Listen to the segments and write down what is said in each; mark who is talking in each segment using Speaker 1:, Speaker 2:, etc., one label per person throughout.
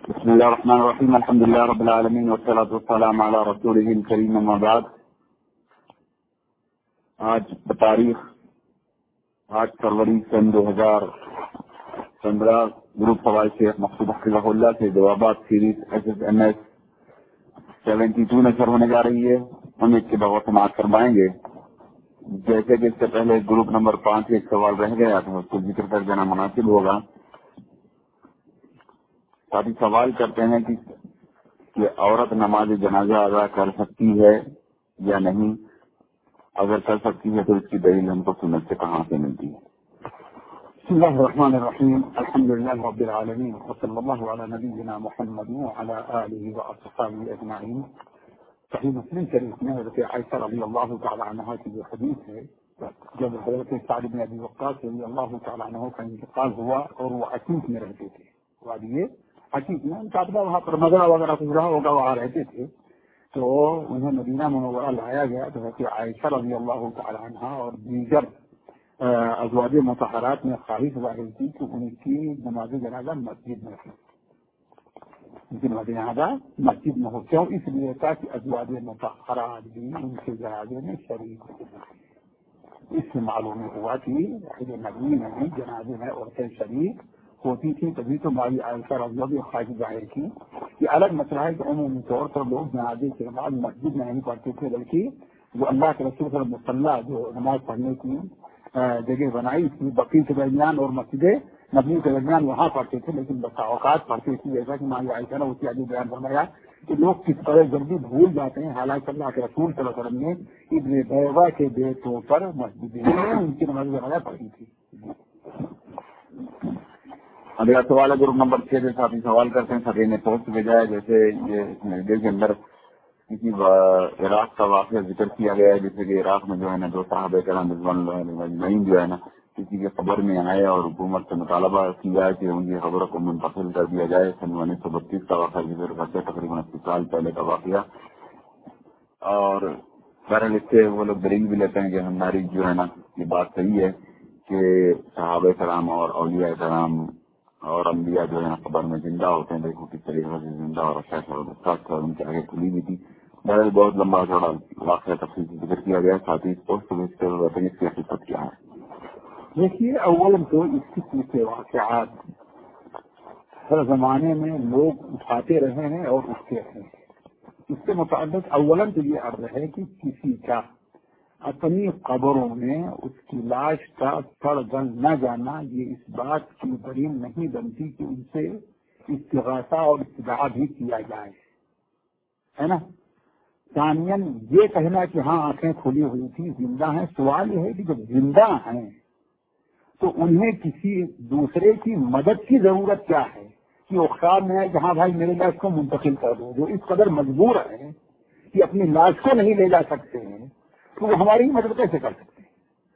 Speaker 1: بسم الله الرحمن الرحيم. الحمد لله رب العالمين والصلاة والسلام على رسوله الكريم. اما بعد. آج بتاریخ 8 فروری سن 2015 گروپ فوائد شیخ مقصود حفظہ اللہ سے جوابات سیریز SSMS 72 نشر ہونے جا رہی ہے. ہم اس کے بغور سماعت کروائیں گے. جیسے کہ اس سے پہلے گروپ نمبر 5 ایک سوال رہ گیا تھا، اس کو ذکر کر دینا مناسب ہوگا. ساتھی سوال کرتے ہیں کہ عورت نماز جنازہ ادا کر سکتی ہے یا نہیں؟ اگر کر سکتی ہے تو اس کی دلیل ہم کو سنت سے کہاں سے ملتی ہے؟
Speaker 2: بسم الله الرحمن الرحيم. الحمد لله رب العالمين وصلى الله على نبينا محمد وعلى آله وأصحابه أجمعين. صحیح مسلم شریف میں حضرت عائشہ رضی اللہ تعالی عنہا کی جو حدیث ہے، جب حضرت سعد بن ابی وقاص رضی اللہ تعالی عنہ کا انتقال ہوا اور وہ عقیق میں رہتے تھے، وادی عقیق میں کاتبہ وہاں پر مزرعہ وغیرہ کچھ رہا ہوگا، وہاں رہتے تھے. تو انہیں مدینہ منورہ لایا گیا تو حضرت عائشہ رضی اللہ تعالی عنہا اور دیگر ازواج مطہرات نے خواہش ظاہر کی کہ ان کی نماز جنازہ مسجد میں ہو، ان کی نماز جنازہ مسجد میں ہو. کیوں؟ اس لیے تھا کہ ازواج مطہرات بھی ان کے جنازے میں شریک ہوتے ہیں. اس سے معلوم ہوا کہ نبی میں بھی جنازے میں عورتیں شریک ہوتی تھی. تبھی تو مائی عائشہ رضی اللہ عنہا خواہش ظاہر کی. یہ الگ مسئلہ ہے کہ عمومی طور پر لوگ جنازے کے بعد مسجد میں نہیں پڑھتے تھے، بلکہ جو اللہ کے رسول صلی اللہ علیہ وسلم مصلی جو نماز پڑھنے کی جگہ بنائی تھی بقیع کے درمیان اور مسجد نبوی کے درمیان وہاں پڑھتے تھے، لیکن بسا اوقات پڑھتے تھے. جیسا کہ مائی عائشہ نے اسی آگے بیان فرمایا کہ لوگ کس طرح جلدی بھول جاتے ہیں. حالانکہ اللہ کے رسول صلی اللہ علیہ وسلم نے ابن بیضہ کے بیٹوں پر مسجد میں ان کی نماز جنازہ پڑھی تھی.
Speaker 1: اگلا سوال ہے گروپ نمبر 6 سے ساتھی سوال کرتے ہیں. سبھی نے پوسٹ بھیجا ہے. جیسے یہ میڈیا کے اندر کسی عراق کا واقعہ ذکر کیا گیا ہے، جیسے کہ عراق میں جو ہے نا 2 صحابہ کرام رضوان اللہ اجمعین جو ہے نا کسی کے خبر میں آئے اور حکومت سے مطالبہ کیا ہے کہ ان کی خبروں کو منتقل کر دیا جائے. سن 1932 کا واقعہ جسے تقریباً 80 سال پہلے کا واقعہ. اور بہرحال اس سے وہ لوگ دلیل بھی لیتے ہیں کہ ہماری جو ہے نا یہ بات صحیح ہے کہ صحابہ کرام اور اولیاء کرام اور انبیاء جو ہے نا قبر میں زندہ ہوتے ہیں. دیکھو کس طریقے سے زندہ اور اچھا ان کے آگے کھلی بھی تھی. بہرحال بہت لمبا چوڑا واقعہ تفصیل سے ذکر کیا گیا. ساتھ ہی پوسٹ بھیجتے ہوئے بتائیں اس کی حقیقت کیا ہے.
Speaker 2: دیکھیے، اولا تو اس قسم کے واقعات ہر زمانے میں لوگ اٹھاتے رہے ہیں اور اٹھتے رہے ہیں. اس سے متعلق اولا تو یہ عرض ہے کہ کسی کا اپنی قبروں میں اس کی لاش کا سڑ گل نہ جانا یہ اس بات کی دلیل نہیں بنتی کہ ان سے استغاثہ اور استدعاء بھی کیا جائے، ہے نا. ثانیاً یہ کہنا کہ ہاں آنکھیں کھلی ہوئی تھی زندہ ہیں، سوال یہ ہے کہ جب زندہ ہیں تو انہیں کسی دوسرے کی مدد کی ضرورت کیا ہے کہ وہ خواب میں ہے کہ ہاں بھائی میرے لاش کو منتقل کر دو. جو اس قدر مجبور ہے کہ اپنی لاش کو نہیں لے جا سکتے ہیں تو وہ ہماری مدد کیسے کر سکتے ہیں؟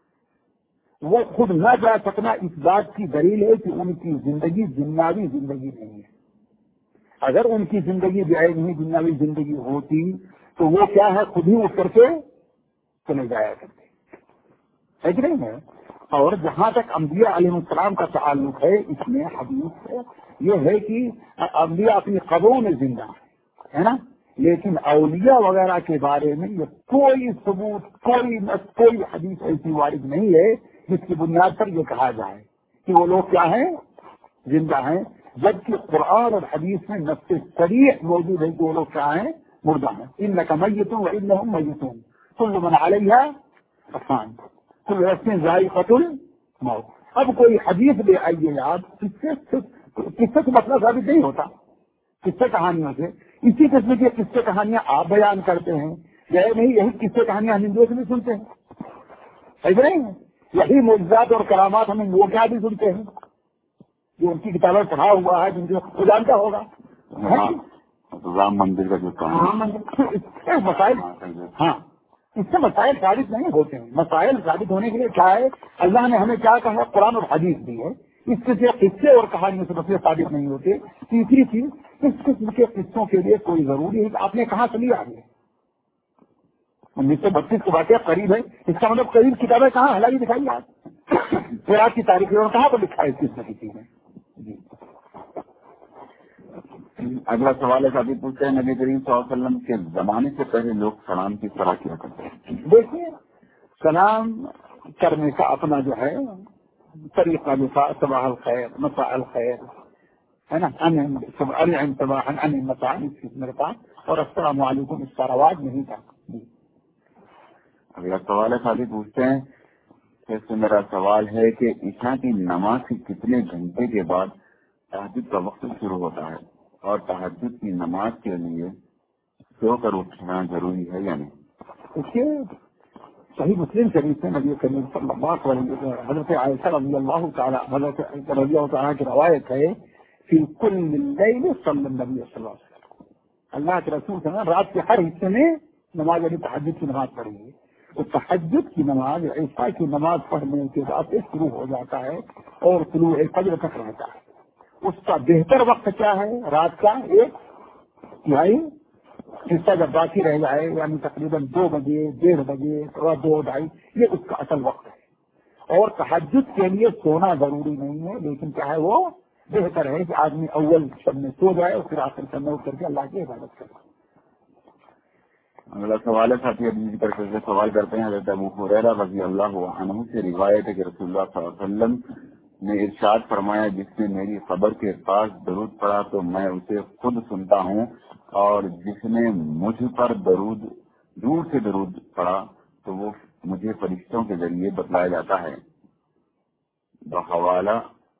Speaker 2: وہ خود نہ جا سکنا اس بات کی دلیل ہے کہ ان کی زندگی دنیاوی زندگی نہیں ہے. اگر ان کی زندگی بیرونی دنیاوی زندگی ہوتی تو وہ کیا ہے خود ہی اٹھ کر کے چلے جایا کرتے، ہے کہ نہیں ہے. اور جہاں تک انبیاء علیہ السلام کا تعلق ہے، اس میں حدیث یہ ہے کہ انبیاء اپنی قبروں میں زندہ ہے نا. لیکن اولیاء وغیرہ کے بارے میں یہ کوئی ثبوت کوئی حدیث ایسی وارد نہیں ہے جس کی بنیاد پر یہ کہا جائے کہ وہ لوگ کیا ہیں زندہ ہیں، جبکہ قرآن اور حدیث میں نص صریح موجود ہے کہ وہ لوگ کیا ہیں مردہ ہیں. انک میت وانہم میتون کل من علیہا فان کل نفس ذائقۃ الموت. اب کوئی حدیث لے آئیے آپ، کس سے مسئلہ ثابت نہیں ہوتا. قصے کہانیوں سے اسی قسم کی قصے کہانیاں آپ بیان کرتے ہیں، نہیں یہی قصے کہانیاں ہم ہندوؤں سے بھی سنتے ہیں، ایسے نہیں ہے. یہی معجزات اور کرامات ہم وہ کیا بھی سنتے ہیں جو ان کی کتابیں پڑھا ہوا ہے، جن کو جانتا ہوگا.
Speaker 1: رام مندر کا جو
Speaker 2: مسائل، ہاں اس سے مسائل ثابت نہیں ہوتے ہیں. مسائل ثابت ہونے کے لیے کیا ہے، اللہ نے ہمیں کیا کہا، قرآن اور حدیث دی ہے. اس سے قصے اور کہانیوں سے مسئلے ثابت نہیں ہوتے. تیسری چیز، اس قسم کے قصوں کے لیے کوئی ضروری ہے کہ آپ نے کہاں سے لیا ہے. 1932 کا واقعہ قریب ہے، اس کا مطلب قریب کتابیں کہاں حالانکہ دکھائی آپ پھر آپ کی تاریخ کہاں پر لکھا ہے اس قسم کی چیزیں. جی
Speaker 1: اگلا سوال ہے ساتھی پوچھتے ہیں نبی کریم صلی اللہ علیہ وسلم کے زمانے سے پہلے لوگ سلام کی طرح کیا کرتے ہیں؟
Speaker 2: دیکھیے سلام کرنے کا اپنا جو ہے طریقہ جو تھا صباح الخیر مساء الخیر ہے نا ان صباحا ان مساء میرے پاس، اور السلام علیکم اس کا رواج نہیں تھا.
Speaker 1: اگلا سوال ہے ساتھی پوچھتے ہیں پھر سے میرا سوال ہے کہ عشاء کی نماز کے کتنے گھنٹے کے بعد تہجد کا وقت شروع ہوتا ہے، اور تہجد کی نماز کے لیے سو کر اٹھنا ضروری ہے یا نہیں؟
Speaker 2: دیکھیے صحیح مسلم شریف سے نبی کریم صلی اللہ علیہ وسلم حضرت عائشہ رضی اللہ تعالیٰ کی روایت ہے فی کل لیل صلی النبی صلی اللہ علیہ وسلم، اللہ کے رسول صلی اللہ علیہ وسلم رات کے ہر حصے میں نماز یعنی تہجد کی نماز پڑھی ہے. تو تہجد کی نماز عشاء کی نماز پڑھنے کے بعد سے شروع ہو جاتا ہے اور طلوع فجر تک رہتا ہے. اس کا بہتر وقت کیا ہے؟ رات کا ایک تہائی حصہ جب باقی رہ جائے یعنی تقریباً 2 بجے 1:30 بجے 2 2:30 یہ اس کا اصل وقت ہے. اور تہجد کے لیے سونا ضروری نہیں ہے، لیکن چاہے وہ بہتر ہے کہ آدمی اول شب میں سو جائے اور پھر آخر شب میں اٹھ کر کے اللہ کی عبادت کرے.
Speaker 1: اگلا سوال ہے ساتھی ابھی کر کے سوال کرتے ہیں حضرت ابو ہریرہ رضی اللہ عنہ سے روایت ہے کہ رسول اللہ صلی اللہ علیہ وسلم نے ارشاد فرمایا جس نے میری قبر کے پاس درود پڑھا تو میں اسے خود سنتا ہوں، اور جس نے مجھ پر دور سے درود پڑھا تو وہ مجھے فرشتوں کے ذریعے بتلایا جاتا ہے. بحوالہ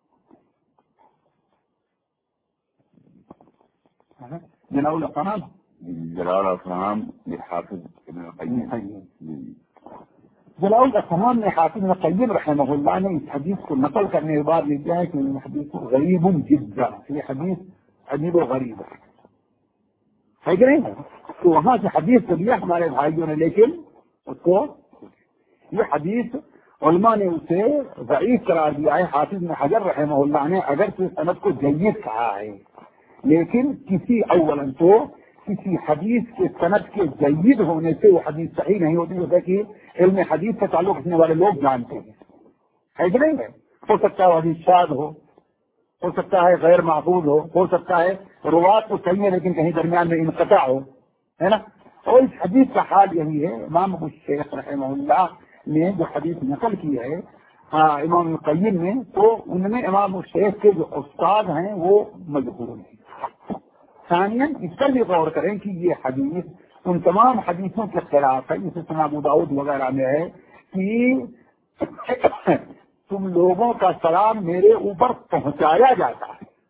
Speaker 2: جناب الفہام
Speaker 1: جلال افہام حافظ ابن القیم.
Speaker 2: جلال الفہام نے حافظ ابن القیم رحمہ اللہ نے اس حدیث کو نقل کرنے کے بعد لکھا ہے کہ یہ حدیث غریب جدا، یہ حدیث عجیب و غریب ہے کہ نہیں؟ تو وہاں سے حدیث کو دیا ہمارے بھائیوں نے، لیکن اس کو یہ حدیث علماء نے اسے ضعیف قرار دیا ہے. حافظ ابن حجر رحمہ اللہ نے اگرچہ سند کو جید کہا ہے، لیکن کسی حدیث کے سند کے جید ہونے سے وہ حدیث صحیح نہیں ہوتی، جیسا کہ علم حدیث سے تعلق رکھنے والے لوگ جانتے ہیں، ہے کہ نہیں ہے؟ ہو سکتا ہے وہ حدیث شاذ ہو سکتا ہے غیر محفوظ ہو سکتا ہے روات تو صحیح ہے لیکن کہیں درمیان میں انقطاع ہو، ہے نا؟ اور اس حدیث کا حال یہی ہے. امام ابو شیخ رحمہ اللہ نے جو حدیث نقل کی ہے امام القیم نے، تو ان میں امام الشیخ کے جو استاد ہیں وہ مجبور ہیں. ثانیاً اس پر بھی غور کریں کہ یہ حدیث ان تمام حدیثوں کے خلاف ہے جسے سنن ابو داؤد وغیرہ میں ہے کہ تم لوگوں کا سلام میرے اوپر پہنچایا جاتا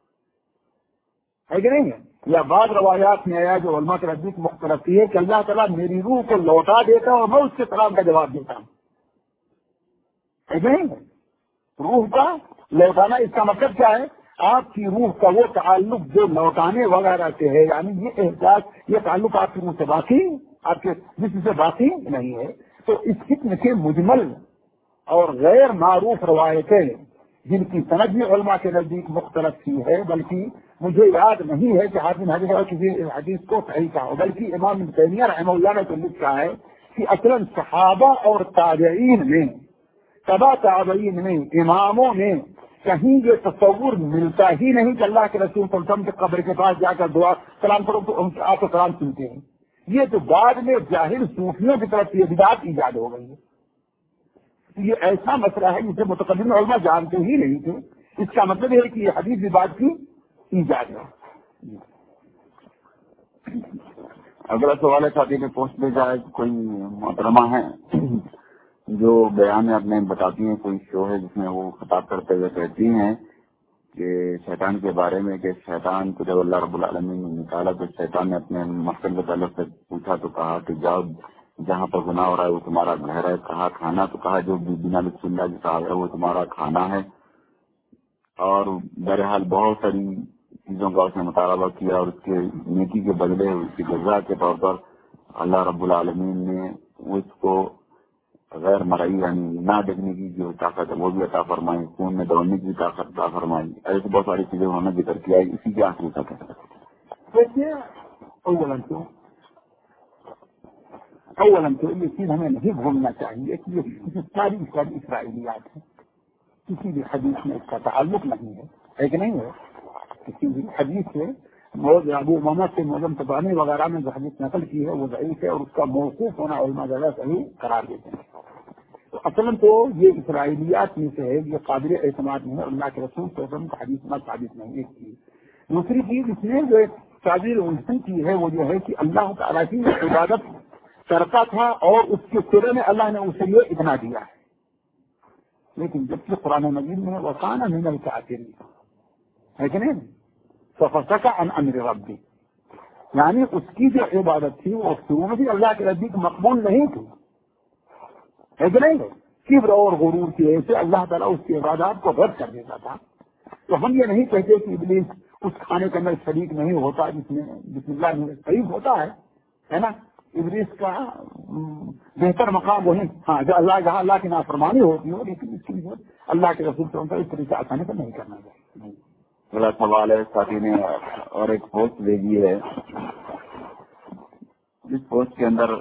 Speaker 2: ہے کہ نہیں ہے؟ یا بعض روایات میں آیا جو علماء کے نزدیک مختلف ہے کہ اللہ تعالیٰ میری روح کو لوٹا دیتا اور میں اس کے سلام کا جواب دیتا ہوں، ہے کہ نہیں؟ روح کا لوٹانا اس کا مطلب کیا ہے؟ آپ کی روح کا وہ تعلق جو لوٹانے وغیرہ سے ہے، یعنی یہ احساس یہ تعلق آپ کی روح سے باقی آپ کے جسم سے باقی نہیں ہے. تو اس قسم کے مجمل اور غیر معروف روایتیں جن کی سند بھی علماء کے نزدیک مختلف کی ہے، بلکہ مجھے یاد نہیں ہے کہ حافظ حجر کسی حدیث کو صحیح کہا ہو، بلکہ امام ابن تیمیہ رحمہ اللہ نے تو لکھا ہے کہ اصلاً صحابہ اور تابعین میں تبع تابعین میں اماموں میں کہیں یہ تصور ملتا ہی نہیں کہ اللہ کے رسول صلی اللہ علیہ وسلم کے قبر کے پاس جا کر دعا سلام کرو تو آپ کو سلام سنتے ہیں. یہ تو بعد میں جاہل صوفیوں کی طرف یہ بدعت ایجاد ہو گئی ہے. یہ ایسا مسئلہ ہے جسے متقدم علماء جانتے ہی نہیں تھے. اس کا مطلب ہے کہ یہ حدیث بات کی ایجاد ہے.
Speaker 1: اگلا سوال ہے ساتھی نے پوسٹ بھیجا ہے، کوئی محترمہ ہے جو بیان اپنے بتاتی ہیں، کوئی شو ہے جس میں وہ خطاب کرتے ہوئے کہتی ہیں کہ شیطان کے بارے میں کہ شیطان کو جب اللہ رب العالمین نے نکالا تو شیطان نے اپنے مقصد کے تعلق سے پوچھا تو کہا کہ جاؤ جہاں پر گناہ ہو رہا ہے وہ تمہارا گھر ہے، کہا کھانا تو کہا جو بنا بسم اللہ کی کہا ہے وہ تمہارا کھانا ہے. اور بہرحال بہت ساری چیزوں کا اس نے مطالبہ کیا اور اس کے نیکی کے بدلے اس کی جزا کے طور پر اللہ رب العالمین نے اس کو غیر مرئی یعنی نہ دیکھنے کی جو طاقت ہے وہ بھی عطا فرمائی، خون میں دوڑنے کی طاقت عطا فرمائی. ایسی بہت ساری چیزیں انہوں نے ذکر کیا ہے. اسی کے آخری تک
Speaker 2: دیکھیے اولن تو یہ چیز ہمیں نہیں بھولنا چاہیے کہ یہ ساری اسرائیلیات ہیں، کسی بھی حدیث میں اس کا تعلق نہیں ہے کہ نہیں ہے. کسی بھی حدیث سے موضوع ابو امامہ سے معظم تبانی وغیرہ میں جو حدیث نقل کی ہے وہ ضعیف ہے اور اس کا موقوف ہونا علماء زیادہ صحیح قرار دیتے ہیں. تو اصلاً تو یہ اسرائیلیات میں سے ہے، یہ قابل اعتماد نہیں ہے، اللہ کے رسول صلی اللہ علیہ وسلم کا حدیث نہ ثابت نہیں. ایک چیز. دوسری چیز اس نے جو ایک تعبیر الجھن کی ہے وہ یہ ہے کہ اللہ تعالیٰ کی عبادت کرتا تھا اور اس کے سرے میں اللہ نے اسے یہ اتنا دیا ہے. لیکن جبکہ قرآن مجید میں وَكَانَ مِنَ الْكَافِرِينَ ہے کہ نہیں، فَفَسَقَ عَنْ أَمْرِ رَبِّهِ، یعنی اس کی جو عبادت تھی وہ شروع میں بھی اللہ کے نزدیک مقبول نہیں تھی، ہے کہ نہیں. کبر اور غرور کی وجہ سے اللہ تعالیٰ اس کی عبادات کو رد کر دیتا تھا. تو ہم یہ نہیں کہتے کہ ابلیس اس کھانے کے اندر شریک نہیں ہوتا جس میں بسم اللہ میں شریک ہوتا ہے نا. ابلیس کا بہتر مقام وہی، ہاں جو اللہ جہاں اللہ کی نافرمانی ہوتی ہو، لیکن اس کی اللہ کے رسول سے ان کا اس طریقے آسانی سے نہیں کرنا چاہیے.
Speaker 1: بڑا سوال ہے، ساتھی نے اور ایک پوسٹ بھیجی ہے. اس پوسٹ کے اندر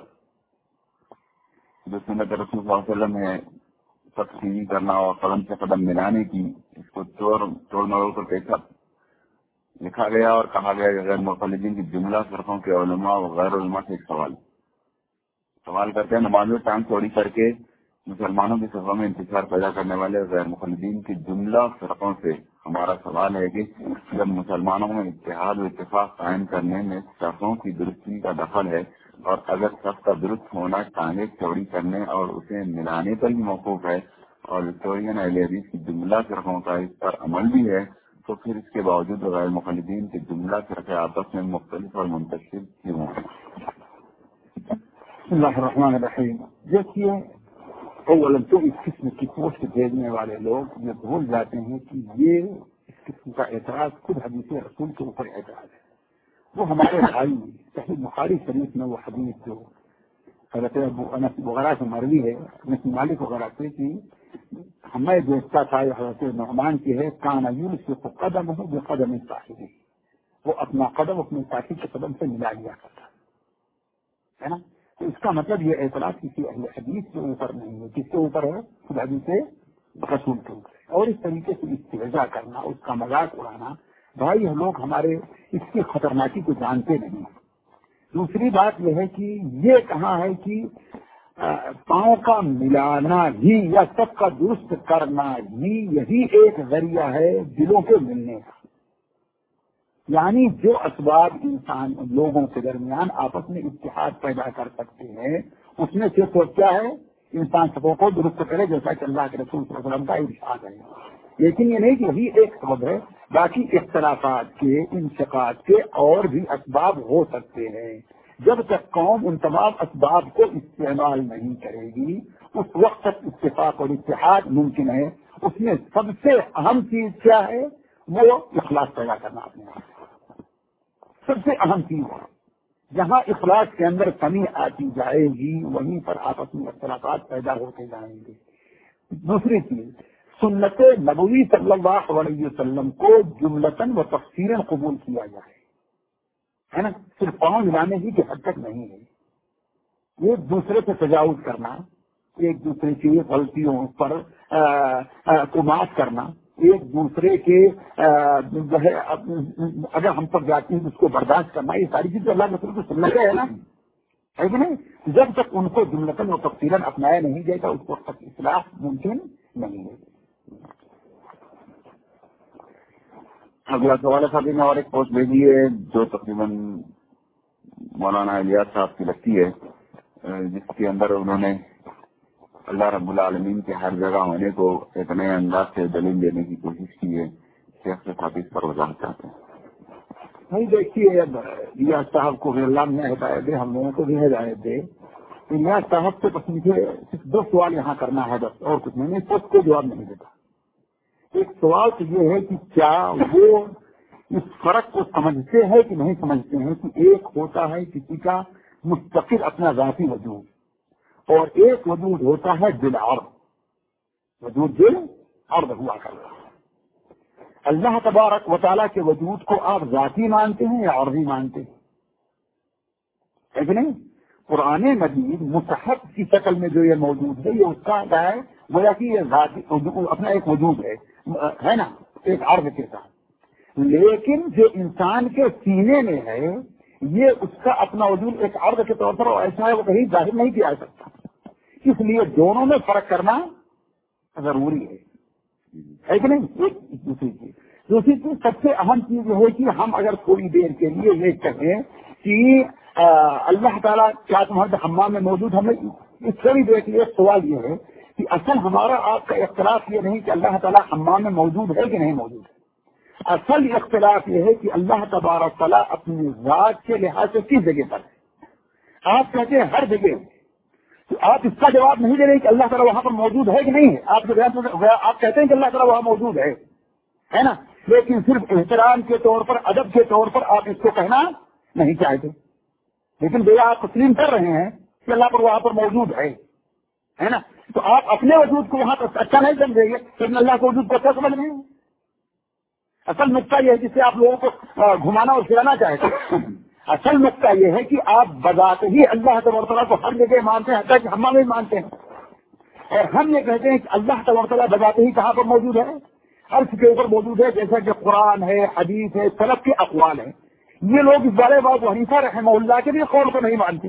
Speaker 1: جو سنت رسول صلی اللہ علیہ وسلم ہے تقسیم کرنا اور قدم سے قدم ملانے کی، اس کو توڑ مروڑ کر پیشہ لکھا گیا اور کہا گیا کہ غیر مقلدین کی جملہ فرقوں کے علماء و غیر علماء سے ایک سوال کرتے ہیں. نمازوں ٹانگ چوڑی کر کے مسلمانوں کی صفوں میں انتشار پیدا کرنے والے غیر مقلدین کی جملہ فرقوں سے ہمارا سوال ہے کہ جب مسلمانوں میں اتحاد و اتفاق قائم کرنے میں صفوں کی درستی کا دخل ہے اور اگر صف کا درست ہونا ٹانگیں چوڑی کرنے اور اسے ملانے پر ہی موقوف ہے اور وکٹورین اہل حدیث کی جملہ فرقوں کا اس پر عمل بھی ہے، تو پھر اس کے باوجود غیر مقلدین کے جملہ فرقے آپس میں مختلف اور منتشر کیوں ہیں؟
Speaker 2: بسم اللہ الرحمن الرحیم. دیکھیے، اولا تو اس قسم کی پوسٹ بھیجنے والے لوگ یہ بھول جاتے ہیں کہ یہ اس قسم کا اعتراض خود حدیث رسول کے اوپر اعتراض ہے. وہ ہمارے بھائی صحیح بخاری شریف میں وہ حدیث جو حضرت ابو انس وغیرہ سے مروی ہے، انس مالک وغیرہ سے کہ ہمیں دیکھتا تھا حضرت نعمان کی ہے، کان یوسف قدمہ بقدم صاحبہ، وہ اپنا قدم اپنے ساتھی کے قدم سے ملا لیا کرتا ہے نا. تو اس کا مطلب یہ اعتراض کسی اہل حدیث کے اوپر نہیں ہے. کس کے اوپر ہے؟ خود حدیث رسول کے اوپر ہے. اور اس طریقے سے استہزاء کرنا، اس کا مذاق اڑانا، بھائی ہم لوگ ہمارے اس کی خطرناکی کو جانتے نہیں. دوسری بات یہ ہے کہ یہ کہاں ہے کہ پاؤں کا ملانا ہی یا سب کا درست کرنا ہی یہی ایک ذریعہ ہے دلوں کے ملنے کا. یعنی جو اسباب انسان لوگوں کے درمیان آپس میں اتحاد پیدا کر سکتے ہیں اس میں صرف کیا ہے، انسان سبوں کو درست کرے، جیسا کہ اللہ کے رسول صلی اللہ علیہ وسلم کا ارشاد ہے. لیکن یہ نہیں کہ یہی ایک سبب ہے، باقی اختلافات کے، انشقاق کے اور بھی اسباب ہو سکتے ہیں. جب تک قوم ان تمام اسباب کو استعمال نہیں کرے گی اس وقت تک اتفاق اور اتحاد ممکن ہے. اس میں سب سے اہم چیز کیا ہے؟ وہ اخلاص پیدا کرنا. اپنے آپ سب سے اہم چیز ہے. جہاں اخلاص کے اندر کمی آتی جائے گی وہیں پر آپس میں اختلافات پیدا ہوتے جائیں گے. دوسری چیز، سنت نبوی صلی اللہ علیہ وسلم کو جملتاً و تفصیلاً قبول کیا جائے، ہے نا. صرف پاؤں ملانے ہی کی حد تک نہیں ہے. ایک دوسرے سے تجاوز کرنا، ایک دوسرے کی غلطیوں پر کو معاف کرنا، ایک دوسرے کے جو ہے اگر ہم پر جاتی ہیں اس کو برداشت کرنا، یہ ساری چیزیں اللہ کے رسول کی سنت ہے نا، ہے کہ نہیں. جب تک ان کو جملتاً و تفصیلاً اپنایا نہیں جائے گا اس وقت تک اصلاح ممکن نہیں ہے.
Speaker 1: اگلا سوال صاحب نے اور ایک پوسٹ بھیجی ہے جو تقریباً مولانا الیاس صاحب کی لگتی ہے، جس کے اندر انہوں نے اللہ رب العالمین کے ہر جگہ ہونے کو ایک نئے انداز سے دلیل دینے کی کوشش کی ہے. شیخ صاحب اس پر وضاحت چاہتے ہیں.
Speaker 2: نہیں دیکھیے، اب الیاس صاحب کو بھی اللہ نے ہدایت دے، ہم لوگوں کو بھی ہدایت دے. الیاس صاحب سے بس مجھے صرف 2 سوال یہاں کرنا ہے بس، اور کچھ نہیں. سب کو جواب نہیں دیتا. ایک سوال تو یہ ہے کہ کیا وہ اس فرق کو سمجھتے ہیں کہ نہیں سمجھتے ہیں کہ ایک ہوتا ہے کسی کا مستقل اپنا ذاتی وجود اور ایک وجود ہوتا ہے دل عرض. وجود دل عرض ہوا کرتا ہے. اللہ تبارک و تعالیٰ کے وجود کو آپ ذاتی مانتے ہیں یا عرضی مانتے ہیں؟ ہے کہ نہیں؟ قرآن مجید مصحف کی شکل میں جو یہ موجود ہے یہ اس کا کیا ہے؟ گویا کہ یہ ذاتی اپنا ایک وجود ہے نا، ایک عرض کے ساتھ. لیکن جو انسان کے سینے میں ہے یہ اس کا اپنا وجود ایک عرض کے طور پر ایسا ہے وہ کہیں ظاہر نہیں کیا جا سکتا. اس لیے دونوں میں فرق کرنا ضروری ہے کہ نہیں. دوسری چیز سب سے اہم چیز یہ ہے کہ ہم اگر تھوڑی دیر کے لیے یہ کہیں کہ اللہ تعالیٰ کیا تمہارے حمام میں موجود، ہمیں اس سے بھی دیکھ لیے. سوال یہ ہے کہ اصل ہمارا آپ کا اختلاف یہ نہیں کہ اللہ تعالیٰ حمام میں موجود ہے کہ نہیں موجود ہے. اصل اختلاف یہ ہے کہ اللہ تبارک تعالیٰ اپنی ذات کے لحاظ سے کس جگہ پر ہے. آپ کہتے ہیں ہر جگہ، تو آپ اس کا جواب نہیں دے رہے کہ اللہ تعالیٰ وہاں پر موجود ہے کہ نہیں ہے. آپ کہتے ہیں کہ اللہ تعالیٰ وہاں موجود ہے نا، لیکن صرف احترام کے طور پر، ادب کے طور پر آپ اس کو کہنا نہیں چاہتے. لیکن بھیا آپ تسلیم کر رہے ہیں کہ اللہ پر وہاں پر موجود ہے نا، تو آپ اپنے وجود کو وہاں پر اچھا نہیں سمجھیں گے لیکن اللہ کے وجود کو اچھا سمجھ رہے ہیں. اصل نقطہ یہ ہے جس سے آپ لوگوں کو گھمانا اور پھرانا چاہتے ہیں. اصل نقطہ یہ ہے کہ آپ بذات ہی اللہ تبارک تعالیٰ کو ہر جگہ مانتے ہیں، حتیٰ کہ ہم بھی مانتے ہیں. اور ہم یہ کہتے ہیں کہ اللہ تبارک تعالیٰ بذات ہی کہاں پر موجود ہے؟ عرش کے اوپر موجود ہے، جیسا کہ قرآن ہے، حدیث ہے، سلف کے اقوال ہیں. یہ لوگ اس بارے میں ابو حنیفہ رحمہ اللہ کے بھی قول کو نہیں مانتے،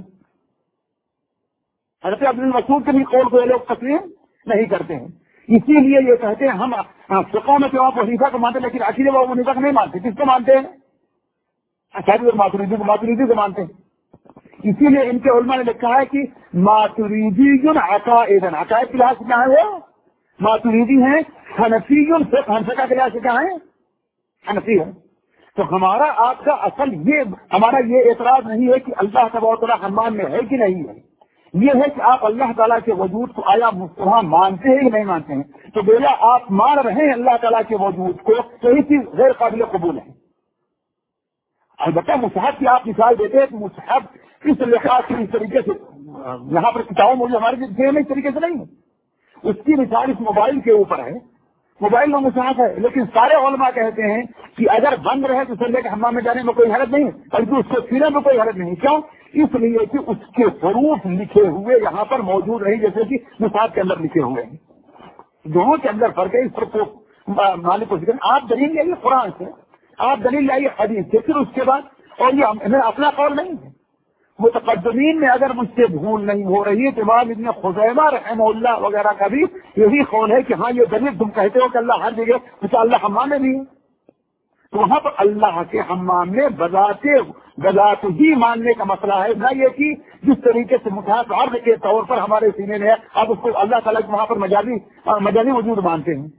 Speaker 2: حضرت عبد المسعود کے بھی قول کو یہ لوگ تسلیم نہیں کرتے ہیں. اسی لیے یہ کہتے ہیں ہم فقہ میں تو ابو حنیفہ کو مانتے لیکن عقیدے میں ابو حنیفہ کو نہیں مانتے. کس کو مانتے ہیں؟ اشعری اور ماتریدی کو مانتے ہیں. اسی لیے ان کے علماء نے لکھا ہے کہ ماتریدی عقائد کے لحاظ سے کیا ہے وہ ماتریدی ہیں، حنفی فقہ کے لحاظ سے کیا ہے حنفی ہے. تو ہمارا آپ کا اصل ہمارا یہ اعتراض نہیں ہے کہ اللہ تبارک و تعالیٰ حمام میں ہے کہ نہیں ہے، یہ ہے کہ آپ اللہ تعالیٰ کے وجود کو آیا وہاں مانتے ہیں کہ نہیں مانتے ہیں. تو بیلا آپ مان رہے ہیں اللہ تعالیٰ کے وجود کو، تو یہ چیز غیر قابل قبول ہے. البتہ مصحف کی آپ مثال دیتے ہیں کہ مصحف اس لحاظ سے اس طریقے سے یہاں پر کتابوں موجود ہمارے ذہن میں اس طریقے سے نہیں ہے. اس کی مثال اس موبائل کے اوپر ہے، موبائل میں مصحف ہے، لیکن سارے علماء کہتے ہیں کہ اگر بند رہے تو اسے لے کے حمام میں جانے میں کوئی حرج نہیں، بلکہ اس کو سینے میں کوئی حرج نہیں. کیوں؟ اس لیے کہ اس کے حروف لکھے ہوئے یہاں پر موجود رہی جیسے کہ مصحف کے اندر لکھے ہوئے ہیں. دونوں کے اندر فرق ہے. اس پر مالک کو آپ دلیل لائیے قرآن سے، آپ دلیل لائیے حدیث سے، پھر اس کے بعد. اور یہ اپنا قول نہیں ہے. متقدمین میں اگر مجھ سے بھول نہیں ہو رہی ہے تو امام ابن خزیمہ رحمہ اللہ وغیرہ کا بھی یہی قول ہے کہ ہاں یہ دلیل تم کہتے ہو کہ اللہ ہر جگہ جیسے اللہ حمام میں بھی ہے، تو وہاں پر اللہ کے حمام میں بذات ہی ماننے کا مسئلہ ہے، نہ یہ کہ جس طریقے سے مصحف عرض کے طور پر ہمارے سینے میں ہے آپ اس کو اللہ تعالیٰ وہاں پر مجازی وجود مانتے ہیں.